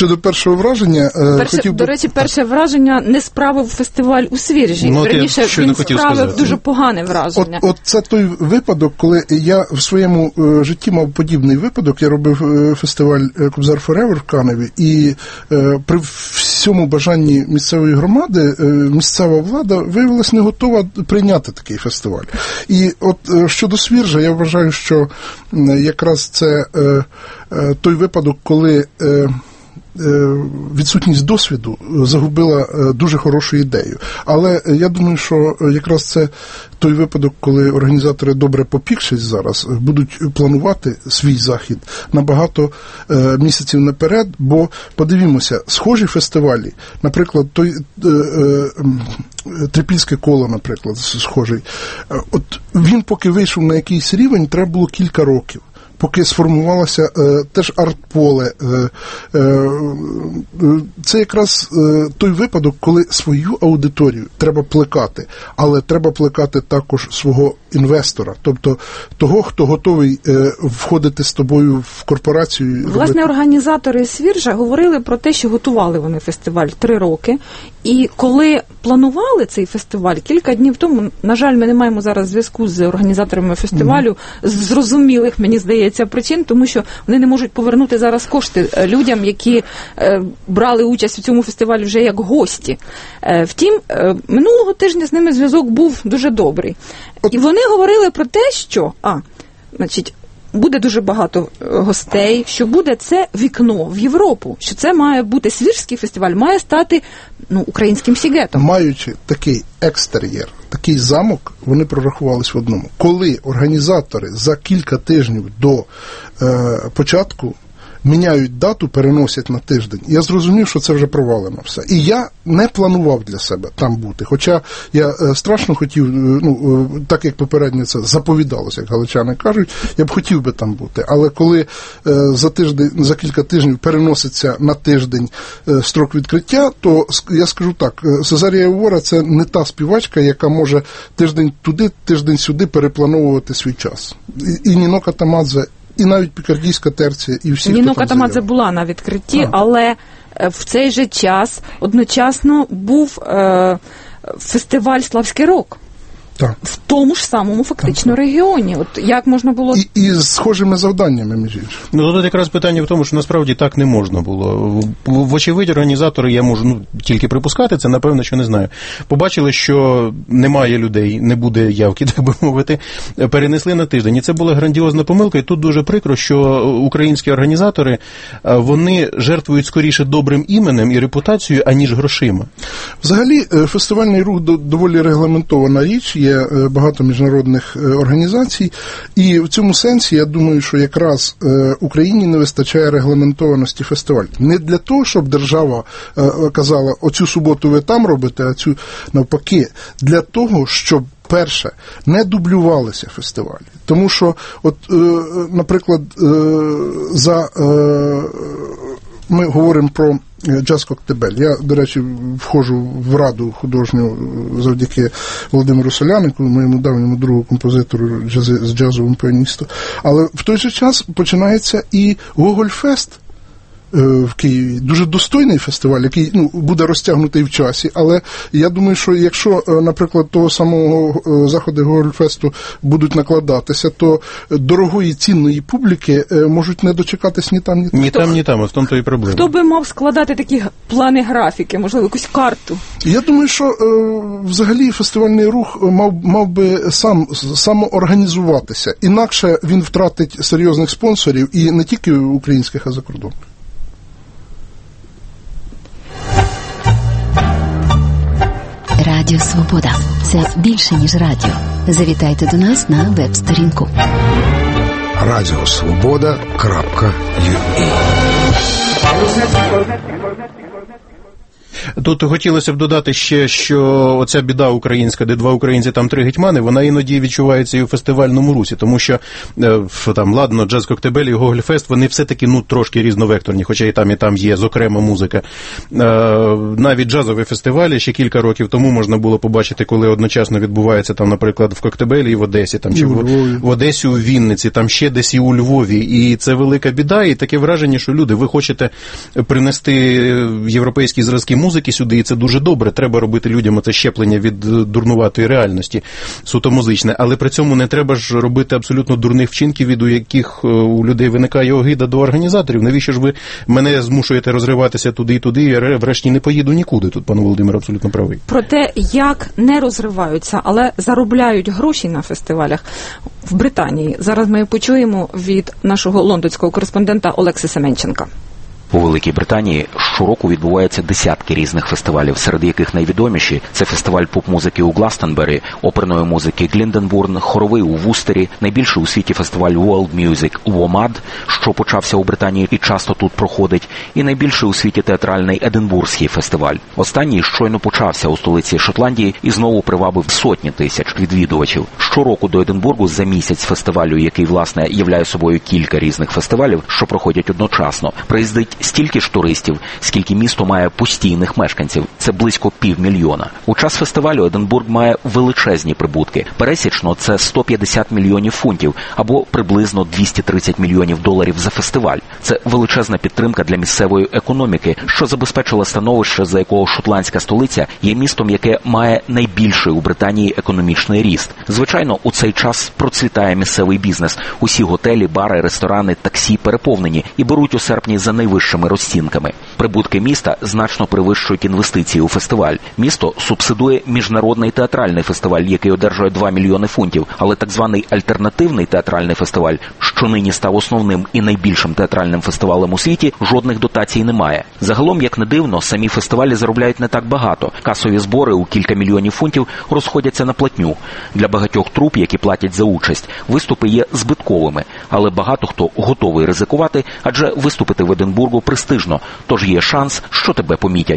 Щодо першого враження, до речі, перше враження не справив фестиваль у Свіржі. Верніше, він справив дуже погане враження. От це той випадок, коли я в своєму житті мав подібний випадок. Я робив фестиваль Кобзар Forever в Каневі, і при всьому бажанні місцевої громади місцева влада виявилась не готова прийняти такий фестиваль. І от щодо Свіржа, я вважаю, що якраз це той випадок, коли відсутність досвіду загубила дуже хорошу ідею. Але я думаю, що якраз це той випадок, коли організатори, добре попікшись зараз, будуть планувати свій захід на багато місяців наперед, бо, подивімося, схожі фестивалі, наприклад, той Трипільське коло, наприклад, схожий, от він поки вийшов на якийсь рівень, треба було кілька років. Поки сформувалося теж артполе. Це якраз той випадок, коли свою аудиторію треба плекати, але треба плекати також свого інвестора, тобто того, хто готовий входити з тобою в корпорацію. Власне, організатори Свіржа говорили про те, що готували вони фестиваль 3 роки, і коли планували цей фестиваль, кілька днів тому, на жаль, ми не маємо зараз зв'язку з організаторами фестивалю, з зрозумілих, мені здається, причин, тому що вони не можуть повернути зараз кошти людям, які брали участь у цьому фестивалі вже як гості. Втім, минулого тижня з ними зв'язок був дуже добрий. І вони говорили про те, що, буде дуже багато гостей, що буде це вікно в Європу, що це має бути Свірський фестиваль, має стати українським Сігетом. Маючи такий екстер'єр, такий замок, вони прорахувались в одному. Коли організатори за кілька тижнів до початку міняють дату, переносять на тиждень, я зрозумів, що це вже провалено все. І я не планував для себе там бути. Хоча я страшно хотів, так як попередньо це заповідалося, як галичани кажуть, я б хотів би там бути. Але коли за кілька тижнів переноситься на тиждень строк відкриття, то я скажу так, Сезарія Увора – це не та співачка, яка може тиждень туди, тиждень сюди переплановувати свій час. І Ніно Катамадзе, і навіть Пікардійська терція, і всі, Ніно Катамадзе була на відкритті, але в цей же час одночасно був фестиваль «Славський рок». Так. В тому ж самому фактично регіоні. От як можна було... І з схожими завданнями, між іншим. Тут якраз питання в тому, що насправді так не можна було. Вочевидь, організатори, я можу тільки припускати, це напевно, що не знаю. Побачили, що немає людей, не буде явки, так би мовити, перенесли на тиждень. І це була грандіозна помилка, і тут дуже прикро, що українські організатори, вони жертвують скоріше добрим іменем і репутацією, аніж грошима. Взагалі, фестивальний рух доволі регламентована річ, є багато міжнародних організацій, і в цьому сенсі я думаю, що якраз Україні не вистачає регламентованості фестивалю. Не для того, щоб держава казала, оцю суботу ви там робите, а цю навпаки, для того, щоб перше, не дублювалися фестивалі. Тому що, наприклад, ми говоримо про Джаз Коктебель. Я, до речі, входжу в раду художню завдяки Володимиру Солянику, моєму давньому другу композитору з джазовому піаністу. Але в той же час починається і Гогольфест в Києві. Дуже достойний фестиваль, який буде розтягнутий в часі, але я думаю, що якщо, наприклад, того самого заходи Гогольфесту будуть накладатися, то дорогої цінної публіки можуть не дочекатись ні там, ні там. Ні там, а в тому то і проблема. Хто би мав складати такі плани графіки, можливо, якусь карту? Я думаю, що взагалі фестивальний рух мав би самоорганізуватися. Інакше він втратить серйозних спонсорів, і не тільки українських, а за кордон. Радіо Свобода – це більше, ніж радіо. Завітайте до нас на веб-сторінку. Радіосвобода.ua Тут хотілося б додати ще, що оця біда українська, де два українці, там три гетьмани, вона іноді відчувається і у фестивальному русі, тому що там, ладно, Джаз Коктебель і Гогольфест, вони все-таки, трошки різновекторні, хоча і там є, зокрема, музика. Навіть джазові фестивалі ще кілька років тому можна було побачити, коли одночасно відбувається, там, наприклад, в Коктебелі і в Одесі, там, чи в Одесі, у Вінниці, там ще десь і у Львові, і це велика біда, і таке враження, що люди, ви хочете принести європейські зразки музики сюди, і це дуже добре, треба робити людям це щеплення від дурнуватої реальності, суто музичне, але при цьому не треба ж робити абсолютно дурних вчинків, від яких у людей виникає огида до організаторів. Навіщо ж ви мене змушуєте розриватися туди і туди, і врешті не поїду нікуди. Тут пан Володимир абсолютно правий. Про те, як не розриваються, але заробляють гроші на фестивалях в Британії. Зараз ми почуємо від нашого лондонського кореспондента Олекси Семенченка. У Великій Британії щороку відбуваються десятки різних фестивалів, серед яких найвідоміші – це фестиваль поп-музики у Гластонбері, оперної музики Глінденбурн, хоровий у Вустері, найбільший у світі фестиваль World Music WOMAD, що почався у Британії і часто тут проходить, і найбільший у світі театральний Единбурзький фестиваль. Останній щойно почався у столиці Шотландії і знову привабив сотні тисяч відвідувачів. Щороку до Единбургу за місяць фестивалю, який, власне, являє собою кілька різних фестивалів, що проходять одночасно, приїздить стільки ж туристів, скільки місто має постійних мешканців. Це близько 500 000. У час фестивалю Единбург має величезні прибутки. Пересічно це 150 мільйонів фунтів або приблизно 230 мільйонів доларів за фестиваль. Це величезна підтримка для місцевої економіки, що забезпечила становище, за якого шотландська столиця є містом, яке має найбільший у Британії економічний ріст. Звичайно, у цей час процвітає місцевий бізнес. Усі готелі, бари, ресторани, таксі переповнені і беруть у серпні за найвищими розцінками. Прибутки міста значно перевищують інвестиції у фестиваль. Місто субсидує міжнародний театральний фестиваль, який одержує 2 мільйони фунтів, але так званий альтернативний театральний фестиваль, що нині став основним і найбільшим театральним фестивалем у світі, жодних дотацій немає. Загалом, як не дивно, самі фестивалі заробляють не так багато. Касові збори у кілька мільйонів фунтів розходяться на платню. Для багатьох труп, які платять за участь, виступи є збитковими, але багато хто готовий ризикувати, адже виступити в Единбургу престижно, тож є шанс, що тебе помітять.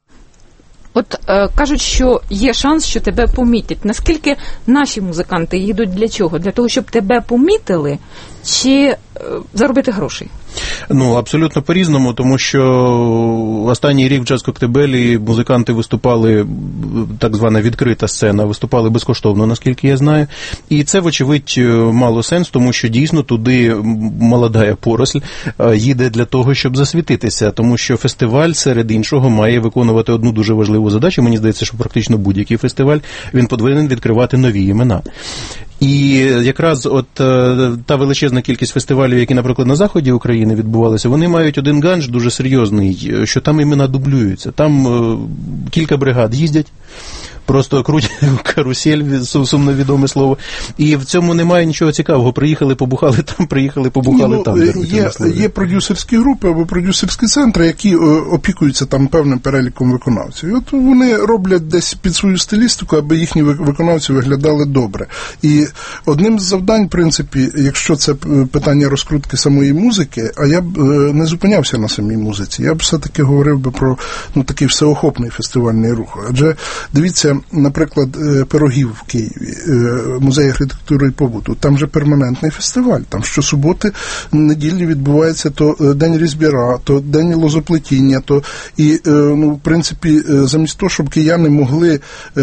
От кажуть, що є шанс, що тебе помітять. Наскільки наші музиканти їдуть для чого? Для того, щоб тебе помітили, чи заробити грошей? Абсолютно по-різному, тому що останній рік в Джаз Коктебелі музиканти виступали, так звана відкрита сцена, виступали безкоштовно, наскільки я знаю. І це, вочевидь, мало сенс, тому що дійсно туди молода поросль їде для того, щоб засвітитися, тому що фестиваль, серед іншого, має виконувати одну дуже важливу задачу. Мені здається, що практично будь-який фестиваль, він повинен відкривати нові імена. І якраз та величезна кількість фестивалів, які, наприклад, на заході України відбувалися, вони мають один ганж дуже серйозний, що там імена дублюються. Там кілька бригад їздять, просто крутять карусель, сумно відоме слово. І в цьому немає нічого цікавого. Приїхали, побухали там, приїхали, побухали там. Є продюсерські групи або продюсерські центри, які опікуються там певним переліком виконавців. І от вони роблять десь під свою стилістику, аби їхні виконавці виглядали добре. І одним з завдань, в принципі, якщо це питання розкрутки самої музики, а я б не зупинявся на самій музиці, я б все-таки говорив би про такий всеохопний фестивальний рух. Адже, дивіться, наприклад, Пирогів в Києві, музей архітектури і побуту, там же перманентний фестиваль, там щосуботи, неділі відбувається то День Різьбяра, то День лозоплетіння, то і, в принципі, замість того, щоб кияни могли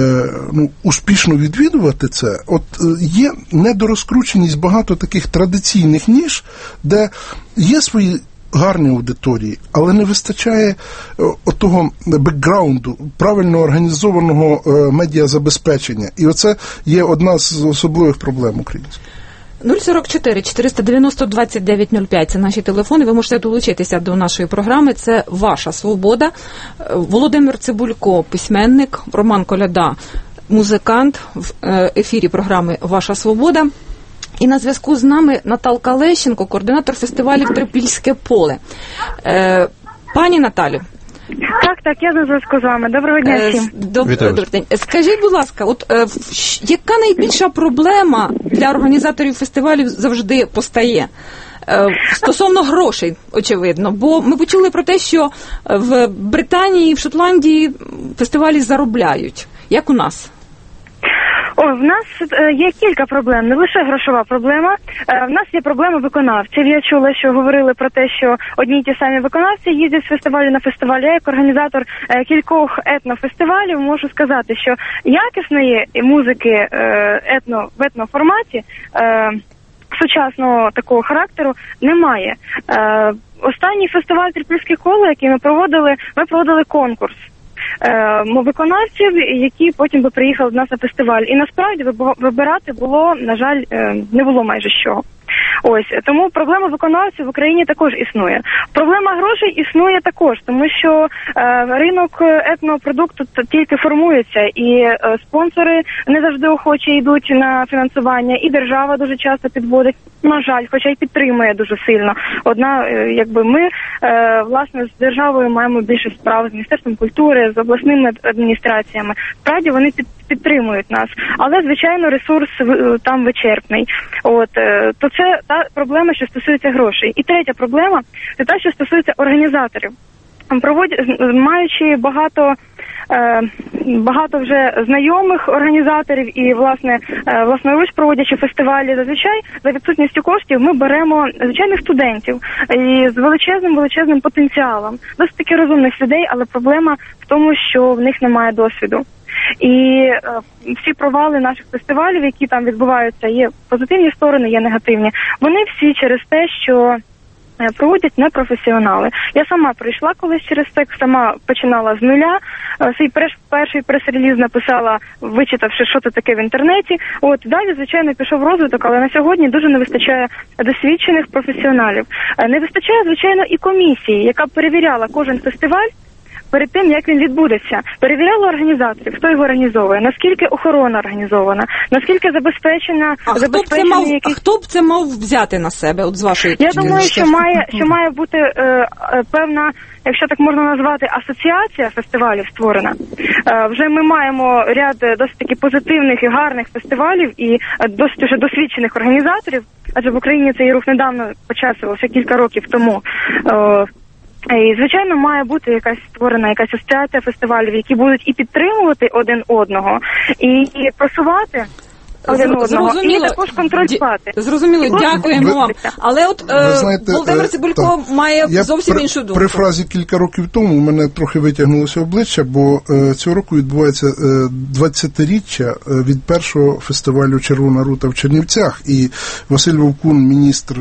успішно відвідувати це, от є недорозкрученість багато таких традиційних ніш, де є свої гарні аудиторії, але не вистачає того бекграунду, правильно організованого медіазабезпечення. І оце є одна з особливих проблем українських. 044 490 2905 – це наші телефони. Ви можете долучитися до нашої програми. Це «Ваша свобода». Володимир Цибулько – письменник, Роман Коляда – музикант в ефірі програми «Ваша свобода». І на зв'язку з нами Наталка Лещенко, координатор фестивалів «Трипільське поле». Пані Наталю. Так, я на зв'язку з вами. Доброго дня всім. Добрий день. Скажіть, будь ласка, яка найбільша проблема для організаторів фестивалів завжди постає? Стосовно грошей, очевидно, бо ми почули про те, що в Британії, в Шотландії фестивалі заробляють. Як у нас? В нас є кілька проблем, не лише грошова проблема. В нас є проблема виконавців. Я чула, що говорили про те, що одні й ті самі виконавці їздять з фестивалю на фестиваль. Я як організатор кількох етнофестивалів можу сказати, що якісної музики в етноформаті сучасного такого характеру немає. Останній фестиваль «Трипільське коло», який ми проводили конкурс виконавців, які потім би приїхали до нас на фестиваль. І насправді вибирати було, на жаль, не було майже з чого. Ось, тому проблема виконавців в Україні також існує. Проблема грошей існує також, тому що ринок етнопродукту тільки формується, і спонсори не завжди охоче йдуть на фінансування, і держава дуже часто підводить, на жаль, хоча й підтримує дуже сильно. Ми, власне, з державою маємо більше справ, з Міністерством культури, з обласними адміністраціями. Справді вони підтримують нас, але, звичайно, ресурс там вичерпний. То це та проблема, що стосується грошей. І третя проблема – це та, що стосується організаторів. Маючи багато вже знайомих організаторів і, власноруч проводячи фестивалі, зазвичай за відсутністю коштів ми беремо звичайних студентів і з величезним потенціалом. Досить таки розумних людей, але проблема в тому, що в них немає досвіду. І всі провали наших фестивалів, які там відбуваються, є позитивні сторони, є негативні. Вони всі через те, що проводять непрофесіонали. Я сама прийшла колись через це, сама починала з нуля. Свій перший прес-реліз написала, вичитавши, що це таке в інтернеті. Далі, звичайно, пішов розвиток, але на сьогодні дуже не вистачає досвідчених професіоналів. Не вистачає, звичайно, і комісії, яка б перевіряла кожен фестиваль перед тим, як він відбудеться. Перевіряла організаторів, хто його організовує, наскільки охорона організована, наскільки забезпечена... Хто б це мав взяти на себе, от з вашої точки? Я думаю, що має бути певна, якщо так можна назвати, асоціація фестивалів створена. Вже ми маємо ряд досить таки позитивних і гарних фестивалів і досить уже досвідчених організаторів, адже в Україні цей рух недавно почався, лише кілька років тому. І, звичайно, має бути створена якась асоціація фестивалів, які будуть і підтримувати один одного, і просувати один одного, і також контролювати. Зрозуміло, дякуємо вам. Але Володимир Цибулько має зовсім іншу думку. При фразі «кілька років тому» у мене трохи витягнулося обличчя, бо цього року відбувається 20-річчя від першого фестивалю «Червона рута» в Чернівцях. І Василь Вовкун, міністр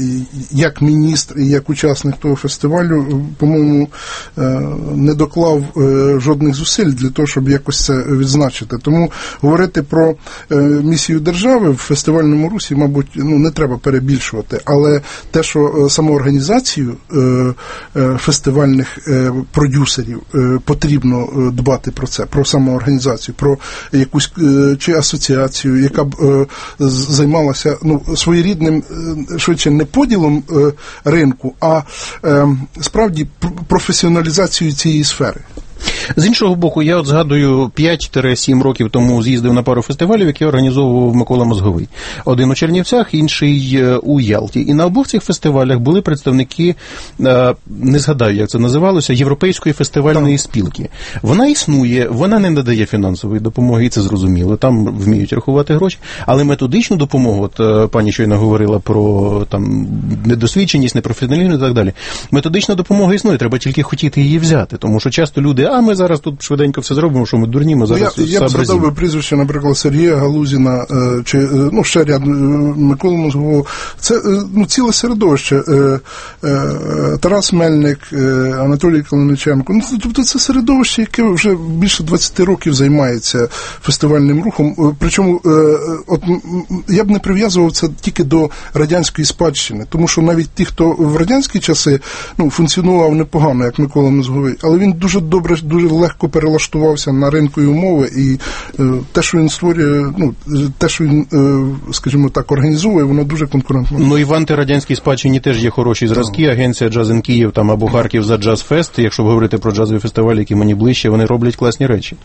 і як учасник того фестивалю, по-моєму, не доклав жодних зусиль для того, щоб якось це відзначити. Тому говорити про місію держави в фестивальному русі, мабуть, не треба перебільшувати, але те, що самоорганізацію фестивальних продюсерів потрібно дбати про це, про самоорганізацію, про якусь чи асоціацію, яка б займалася своєрідним, швидше, не поділом ринку, а справді професіоналізацією цієї сфери. З іншого боку, я згадую 5-7 років тому з'їздив на пару фестивалів, які організовував Микола Мозговий. Один у Чернівцях, інший у Ялті. І на обох цих фестивалях були представники, не згадаю, як це називалося, Європейської фестивальної спілки. Вона існує, вона не надає фінансової допомоги, і це зрозуміло, там вміють рахувати гроші, але методичну допомогу, пані щойно говорила про недосвідченість, непрофесіоналізм і так далі. Методична допомога існує, треба тільки хотіти її взяти, тому що часто люди, ми зараз тут швиденько все зробимо, що ми дурні, ми зараз я б згадав прізвище, наприклад, Сергія Галузіна, чи ще ряд Миколи Мозгового. Це ціле середовище. Тарас Мельник, Анатолій Калиниченко. Тобто це середовище, яке вже більше 20 років займається фестивальним рухом. Причому я б не прив'язував це тільки до радянської спадщини, тому що навіть ті, хто в радянські часи функціонував непогано, як Микола Мозговий, але він дуже добре, дуже легко перелаштувався на ринкові умови, і те, що він створює, те, що він, скажімо так, організовує, воно дуже конкурентно. І в антирадянській спадщині теж є хороші зразки. Агенція «Джаз ін Київ» або «Харків за джаз-фест», якщо говорити про джазові фестивалі, які мені ближче, вони роблять класні речі.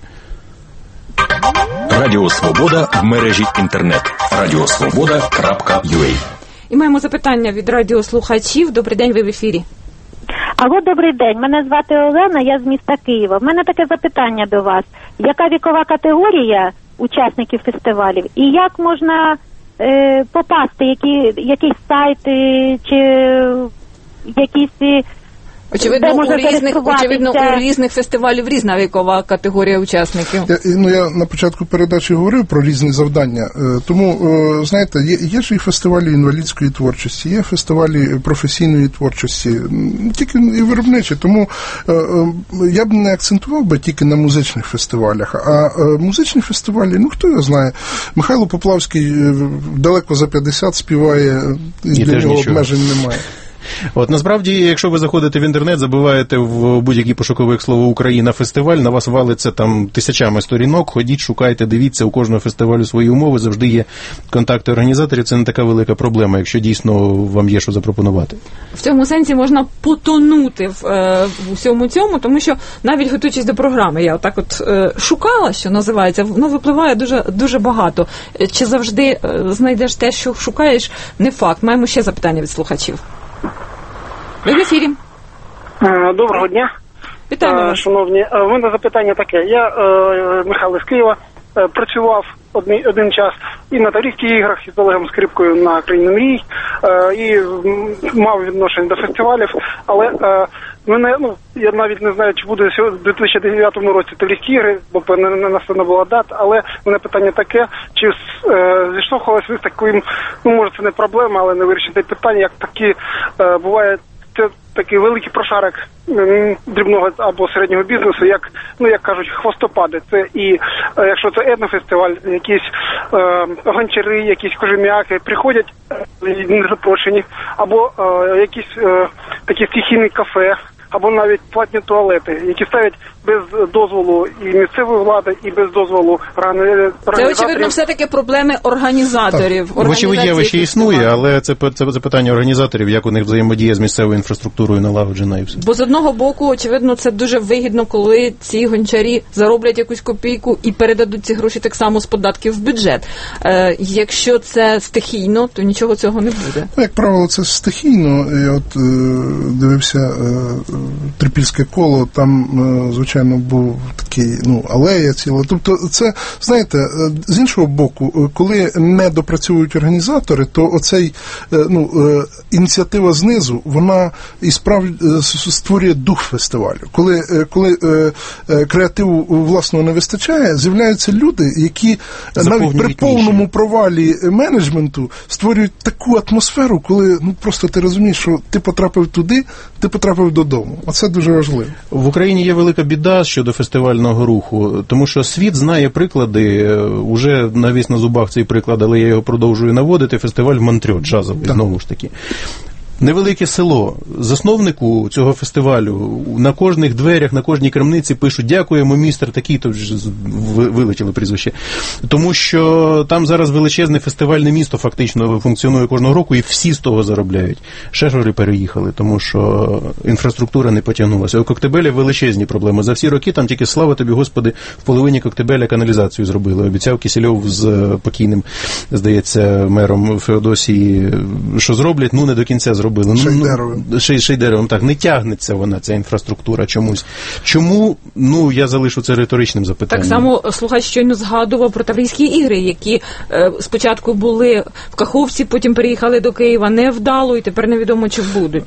Радіо Свобода в мережі інтернет. Радіосвобода.ua. І маємо запитання від радіослухачів. Добрий день, ви в ефірі. Алло, добрий день. Мене звати Олена, я з міста Києва. В мене таке запитання до вас. Яка вікова категорія учасників фестивалів? І як можна попасти? Якісь сайти чи якісь... Очевидно, у різних фестивалів різна вікова категорія учасників. Я на початку передачі говорив про різні завдання. Тому, знаєте, є ж і фестивалі інвалідської творчості, є фестивалі професійної творчості, тільки і виробничі. Тому я б не акцентував би тільки на музичних фестивалях. А музичні фестивалі, хто його знає. Михайло Поплавський далеко за 50 співає, і для нього обмежень немає. От насправді, якщо ви заходите в інтернет, забиваєте в будь-які пошукових слово «Україна фестиваль», на вас валиться там тисячами сторінок, ходіть, шукайте, дивіться, у кожного фестивалю свої умови, завжди є контакти організаторів, це не така велика проблема, якщо дійсно вам є що запропонувати. В цьому сенсі можна потонути в усьому цьому, тому що навіть готуючись до програми, я отак шукала, що називається, воно випливає дуже, дуже багато. Чи завжди знайдеш те, що шукаєш, не факт. Маємо ще запитання від слухачів. Ви в ефірі. Доброго дня. Вітаю. Шановні, у мене запитання таке. Я, Михайло з Києва, працював один час і на Таврійських іграх, і з Олегом Скрипкою на «Країні мрій», і мав відношення до фестивалів, але мене, я навіть не знаю, чи буде у 2009 році Таврійські ігри, бо не названа була дата, але мене питання таке, чи зіштовхувалися ви з таким, може це не проблема, але не вирішити питання, як такі буває, це такий великий прошарок дрібного або середнього бізнесу, як кажуть, хвостопади. Це і якщо це етнофестиваль, якісь гончари, якісь кожем'яки приходять не запрошені, або якісь такі стихійні кафе, або навіть платні туалети, які ставлять без дозволу і місцевої влади, і без дозволу організаторів. Це, очевидно, все-таки проблеми організаторів. Вочевидь, явище існує, але це питання організаторів, як у них взаємодія з місцевою інфраструктурою налагоджена і все. Бо з одного боку, очевидно, це дуже вигідно, коли ці гончарі зароблять якусь копійку і передадуть ці гроші так само з податків в бюджет. Якщо це стихійно, то нічого цього не буде. Як правило, це стихійно. Я дивився Трипільське коло, там, звичайно, був такий, алея ціла. Тобто це, знаєте, з іншого боку, коли не допрацьовують організатори, то оцей, ініціатива знизу, вона і справді створює дух фестивалю. Коли креативу власного не вистачає, з'являються люди, які навіть при повному провалі менеджменту створюють таку атмосферу, коли просто ти розумієш, що ти потрапив туди, ти потрапив додому. Оце дуже важливо. В Україні є велика біда щодо фестивального руху, тому що світ знає приклади, уже навіс на зубах цей приклад, але я його продовжую наводити, фестиваль Монтрьо джазовий, знову ж таки. Невелике село. Засновнику цього фестивалю на кожних дверях, на кожній крамниці пишуть «Дякуємо, містер такий-то», вже вилетіло прізвище. Тому що там зараз величезне фестивальне місто фактично функціонує кожного року, і всі з того заробляють. Шешори переїхали, тому що інфраструктура не потягнулася. У Коктебеля величезні проблеми. За всі роки там тільки, слава тобі, Господи, в половині Коктебеля каналізацію зробили. Обіцяв Кисельов з покійним, здається, мером Феодосії, що зроблять, не до кінця зробили. Шейдеровим, так, не тягнеться вона, ця інфраструктура чомусь. Чому? Я залишу це риторичним запитанням. Так само слухач щойно згадував про Таврійські ігри, які спочатку були в Каховці, потім переїхали до Києва невдало, і тепер невідомо, чи будуть.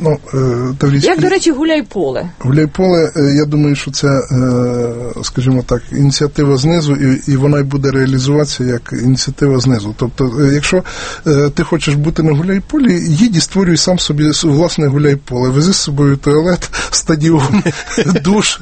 Як, до речі, Гуляйполе? Гуляйполе, я думаю, що це, скажімо так, ініціатива знизу, і вона й буде реалізуватися як ініціатива знизу. Тобто, якщо ти хочеш бути на Гуляйполі, їдь і створюй сам собі власне Гуляйполе. Вези з собою туалет, стадіон, душ,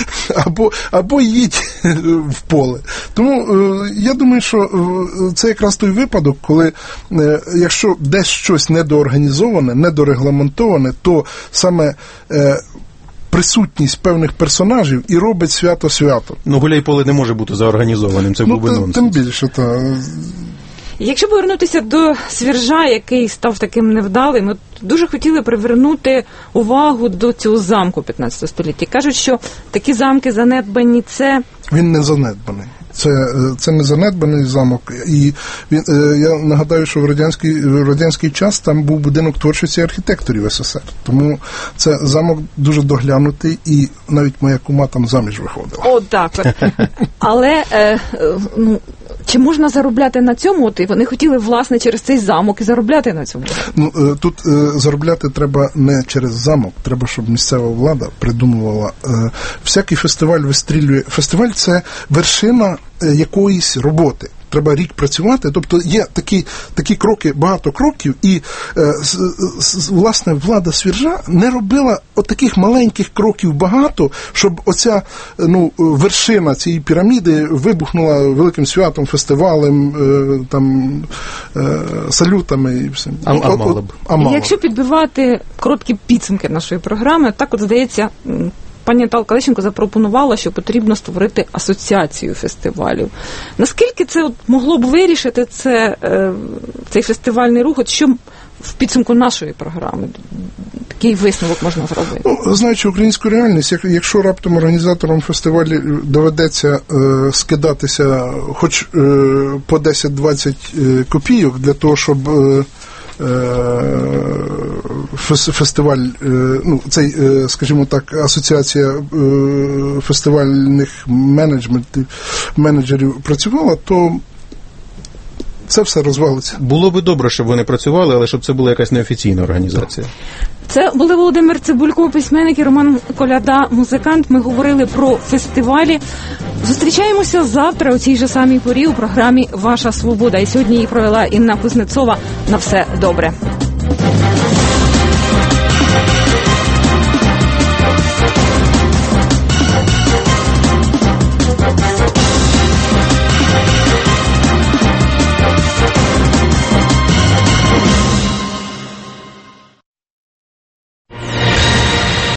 або їдь в поле. Тому я думаю, що це якраз той випадок, коли якщо десь щось недоорганізоване, недорегламентоване, то саме присутність певних персонажів і робить свято-свято. Гуляйполе не може бути заорганізованим, це був би нонсенс. Тим більше, так. Якщо повернутися до Свіржа, який став таким невдалим, ми дуже хотіли привернути увагу до цього замку 15 століття. Кажуть, що такі замки занедбані – це Він не занедбаний. Це не занедбаний замок. І я нагадаю, що в радянський час там був будинок творчості архітекторів СССР. Тому це замок дуже доглянутий, і навіть моя кума там заміж виходила. О, так. Але чи можна заробляти на цьому? От і вони хотіли, власне, через цей замок і заробляти на цьому? Тут заробляти треба не через замок, треба, щоб місцева влада придумувала. Всякий фестиваль вистрілює. Фестиваль – це вершина якоїсь роботи. Треба рік працювати, тобто є такі кроки, багато кроків, і власне влада Свіржа не робила таких маленьких кроків багато, щоб оця вершина цієї піраміди вибухнула великим святом, фестивалем, салютами і все. Якщо підбивати короткі підсумки нашої програми, так от здається, пані Наталка Лещенко запропонувала, що потрібно створити асоціацію фестивалів. Наскільки це могло б вирішити цей фестивальний рух? От що в підсумку нашої програми? Такий висновок можна зробити? Знаючи українську реальність, якщо раптом організаторам фестивалю доведеться скидатися хоч по 10-20 копійок для того, щоб фестиваль, цей, скажімо так, асоціація фестивальних менеджерів працювала, то це все розвалиться. Було би добре, щоб вони працювали, але щоб це була якась неофіційна організація. Це були Володимир Цибулько, письменник, і Роман Коляда, музикант. Ми говорили про фестивалі. Зустрічаємося завтра у цій же самій порі у програмі «Ваша свобода». І сьогодні її провела Інна Кузнецова. На все добре.